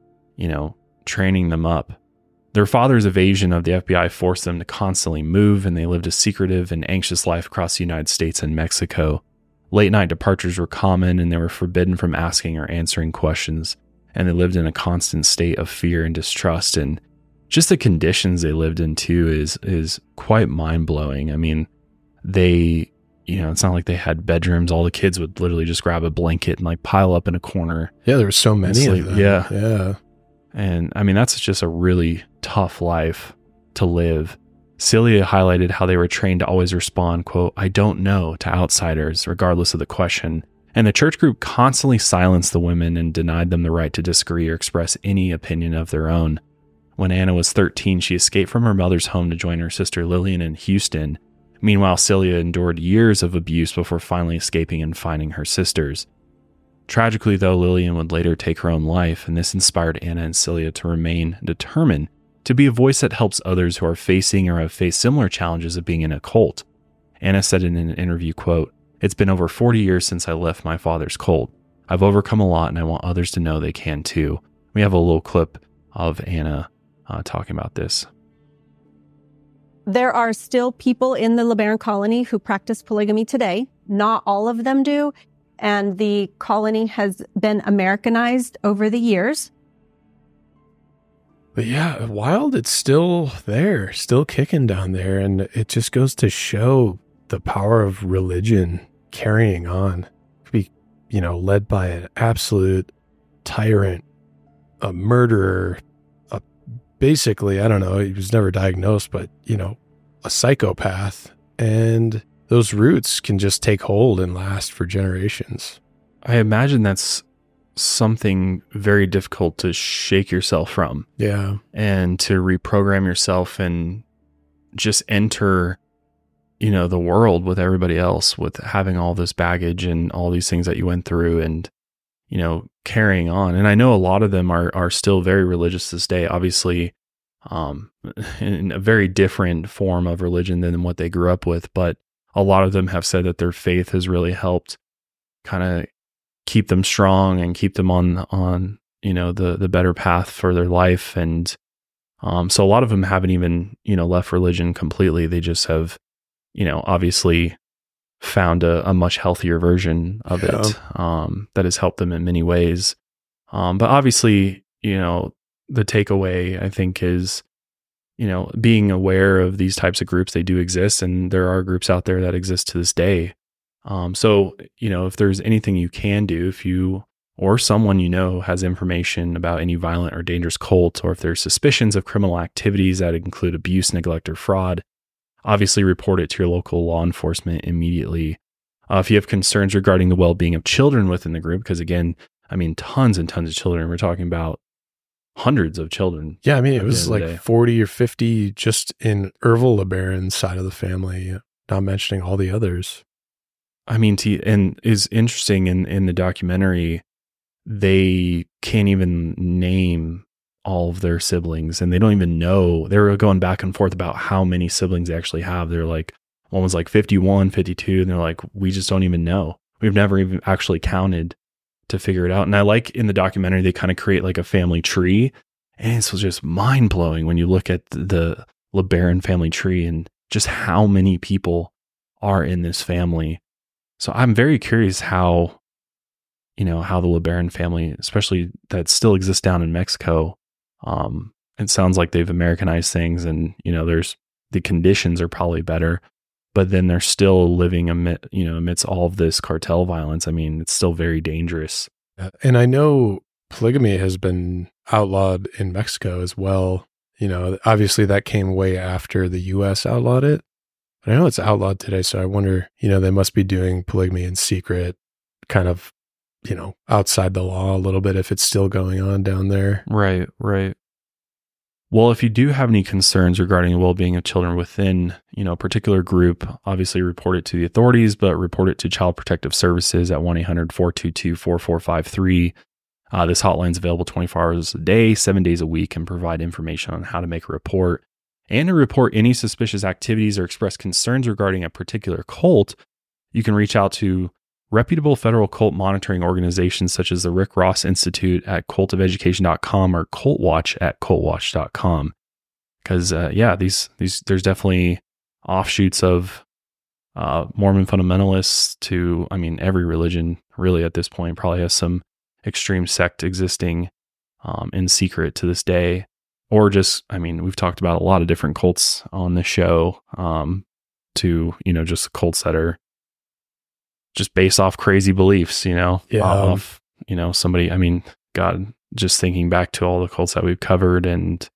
training them up. Their father's evasion of the FBI forced them to constantly move, and they lived a secretive and anxious life across the United States and Mexico. Late night departures were common, and they were forbidden from asking or answering questions, and they lived in a constant state of fear and distrust. And just the conditions they lived in too is quite mind-blowing. I mean, they, it's not like they had bedrooms. All the kids would literally just grab a blanket and pile up in a corner. Yeah, there were so many of them. Yeah. And I mean, that's just a really tough life to live. Celia highlighted how they were trained to always respond, quote, "I don't know," to outsiders, regardless of the question. And the church group constantly silenced the women and denied them the right to disagree or express any opinion of their own. When Anna was 13, she escaped from her mother's home to join her sister Lillian in Houston. Meanwhile, Celia endured years of abuse before finally escaping and finding her sisters. Tragically, though, Lillian would later take her own life, and this inspired Anna and Celia to remain determined to be a voice that helps others who are facing or have faced similar challenges of being in a cult. Anna said in an interview, quote, "It's been over 40 years since I left my father's cult. I've overcome a lot, and I want others to know they can too." We have a little clip of Anna talking about this. There are still people in the LeBaron colony who practice polygamy today. Not all of them do. And the colony has been Americanized over the years. But yeah, wild, it's still there, still kicking down there. And it just goes to show the power of religion carrying on. Be, led by an absolute tyrant, a murderer, basically, I don't know, he was never diagnosed, but, a psychopath. And those roots can just take hold and last for generations. I imagine that's something very difficult to shake yourself from. Yeah. And to reprogram yourself and just enter, the world with everybody else, with having all this baggage and all these things that you went through. And, carrying on. And I know a lot of them are still very religious this day, obviously, in a very different form of religion than what they grew up with. But a lot of them have said that their faith has really helped kind of keep them strong and keep them on the better path for their life. And so a lot of them haven't even, left religion completely. They just have, obviously found a much healthier version of it that has helped them in many ways. But obviously, the takeaway, I think, is, being aware of these types of groups. They do exist, and there are groups out there that exist to this day. So, if there's anything you can do, if you or someone has information about any violent or dangerous cult, or if there's suspicions of criminal activities that include abuse, neglect, or fraud, obviously report it to your local law enforcement immediately. If you have concerns regarding the well-being of children within the group, because again, tons and tons of children. We're talking about hundreds of children. Yeah, it was like 40 or 50 just in Ervil LeBaron's side of the family, not mentioning all the others. And is interesting in the documentary, they can't even name all of their siblings, and they don't even know. They were going back and forth about how many siblings they actually have. They're like, one was like 51, 52, and they're like, we just don't even know. We've never even actually counted to figure it out. And I like in the documentary, they kind of create like a family tree, and it's just mind blowing when you look at the LeBaron family tree and just how many people are in this family. So I'm very curious how the LeBaron family, especially that still exists down in Mexico, it sounds like they've Americanized things, and there's the conditions are probably better, but then they're still living amidst all of this cartel violence. It's still very dangerous. And I know polygamy has been outlawed in Mexico as well. Obviously that came way after the U.S. outlawed it, but I know it's outlawed today. So I wonder, they must be doing polygamy in secret, kind of, outside the law a little bit, if it's still going on down there. Right. Well, if you do have any concerns regarding the well-being of children within, a particular group, obviously report it to the authorities, but report it to Child Protective Services at 1-800-422-4453. This hotline is available 24 hours a day, 7 days a week, and provide information on how to make a report. And to report any suspicious activities or express concerns regarding a particular cult, you can reach out to reputable federal cult monitoring organizations such as the Rick Ross Institute at cultofelducation.com or CultWatch at cultwatch.com. Because, there's definitely offshoots of Mormon fundamentalists to, every religion really at this point probably has some extreme sect existing in secret to this day. Or just, we've talked about a lot of different cults on this show to, just cults that are just based off crazy beliefs, off, somebody, God, just thinking back to all the cults that we've covered, and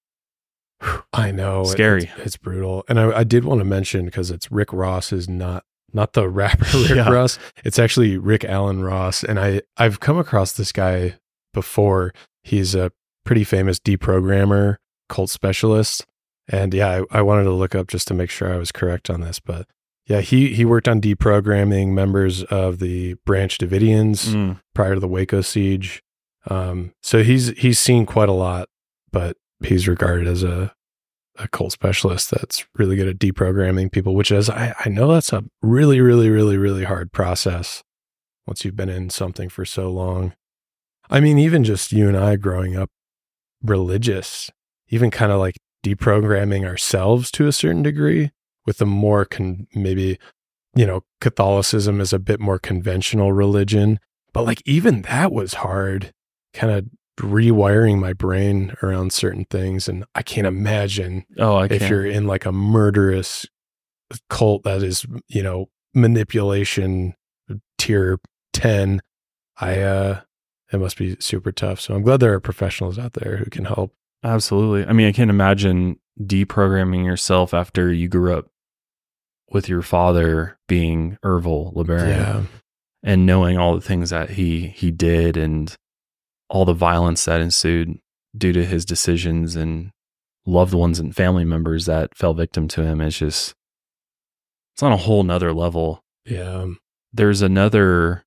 I know, scary. It's brutal. And I did want to mention, because it's Rick Ross is not the rapper Rick Ross. It's actually Rick Allen Ross. And I've come across this guy before. He's a pretty famous deprogrammer, cult specialist. And I wanted to look up just to make sure I was correct on this, but yeah, he worked on deprogramming members of the Branch Davidians prior to the Waco siege. So he's seen quite a lot, but he's regarded as a cult specialist that's really good at deprogramming people, which is, I know that's a really, really, really, really hard process once you've been in something for so long. Even just you and I growing up religious, even kind of like deprogramming ourselves to a certain degree, with a more maybe, Catholicism is a bit more conventional religion, but like even that was hard, kind of rewiring my brain around certain things. And I can't imagine if you're in like a murderous cult that is, manipulation tier 10, it must be super tough. So I'm glad there are professionals out there who can help. Absolutely. I can't imagine deprogramming yourself after you grew up with your father being Ervil LeBaron and knowing all the things that he did and all the violence that ensued due to his decisions and loved ones and family members that fell victim to him. It's on a whole nother level. Yeah. There's another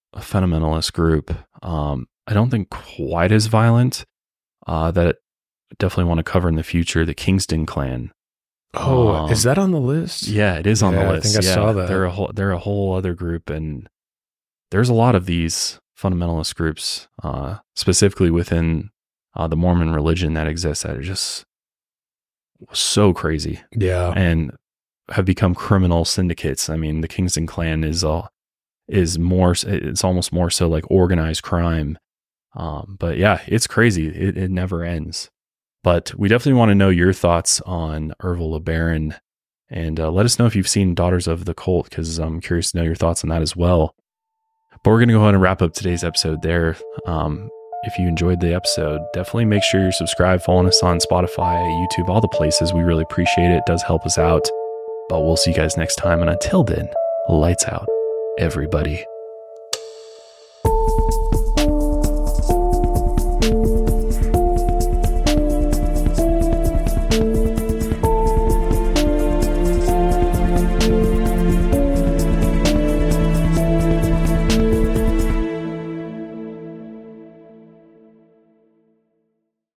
fundamentalist group. I don't think quite as violent. That I definitely want to cover in the future. The Kingston Clan. Oh, is that on the list? Yeah, it is on the list. I think I saw that. They're a whole other group, and there's a lot of these fundamentalist groups, specifically within the Mormon religion, that exists that are just so crazy. Yeah, and have become criminal syndicates. I mean, the Kingston Clan is more. It's almost more so like organized crime. But yeah, it's crazy. It never ends. But we definitely want to know your thoughts on Ervil LeBaron, and let us know if you've seen Daughters of the Cult, because I'm curious to know your thoughts on that as well. But we're going to go ahead and wrap up today's episode there. If you enjoyed the episode, definitely make sure you're subscribed, following us on Spotify, YouTube, all the places. We really appreciate it. It does help us out. But we'll see you guys next time. And until then, lights out, everybody.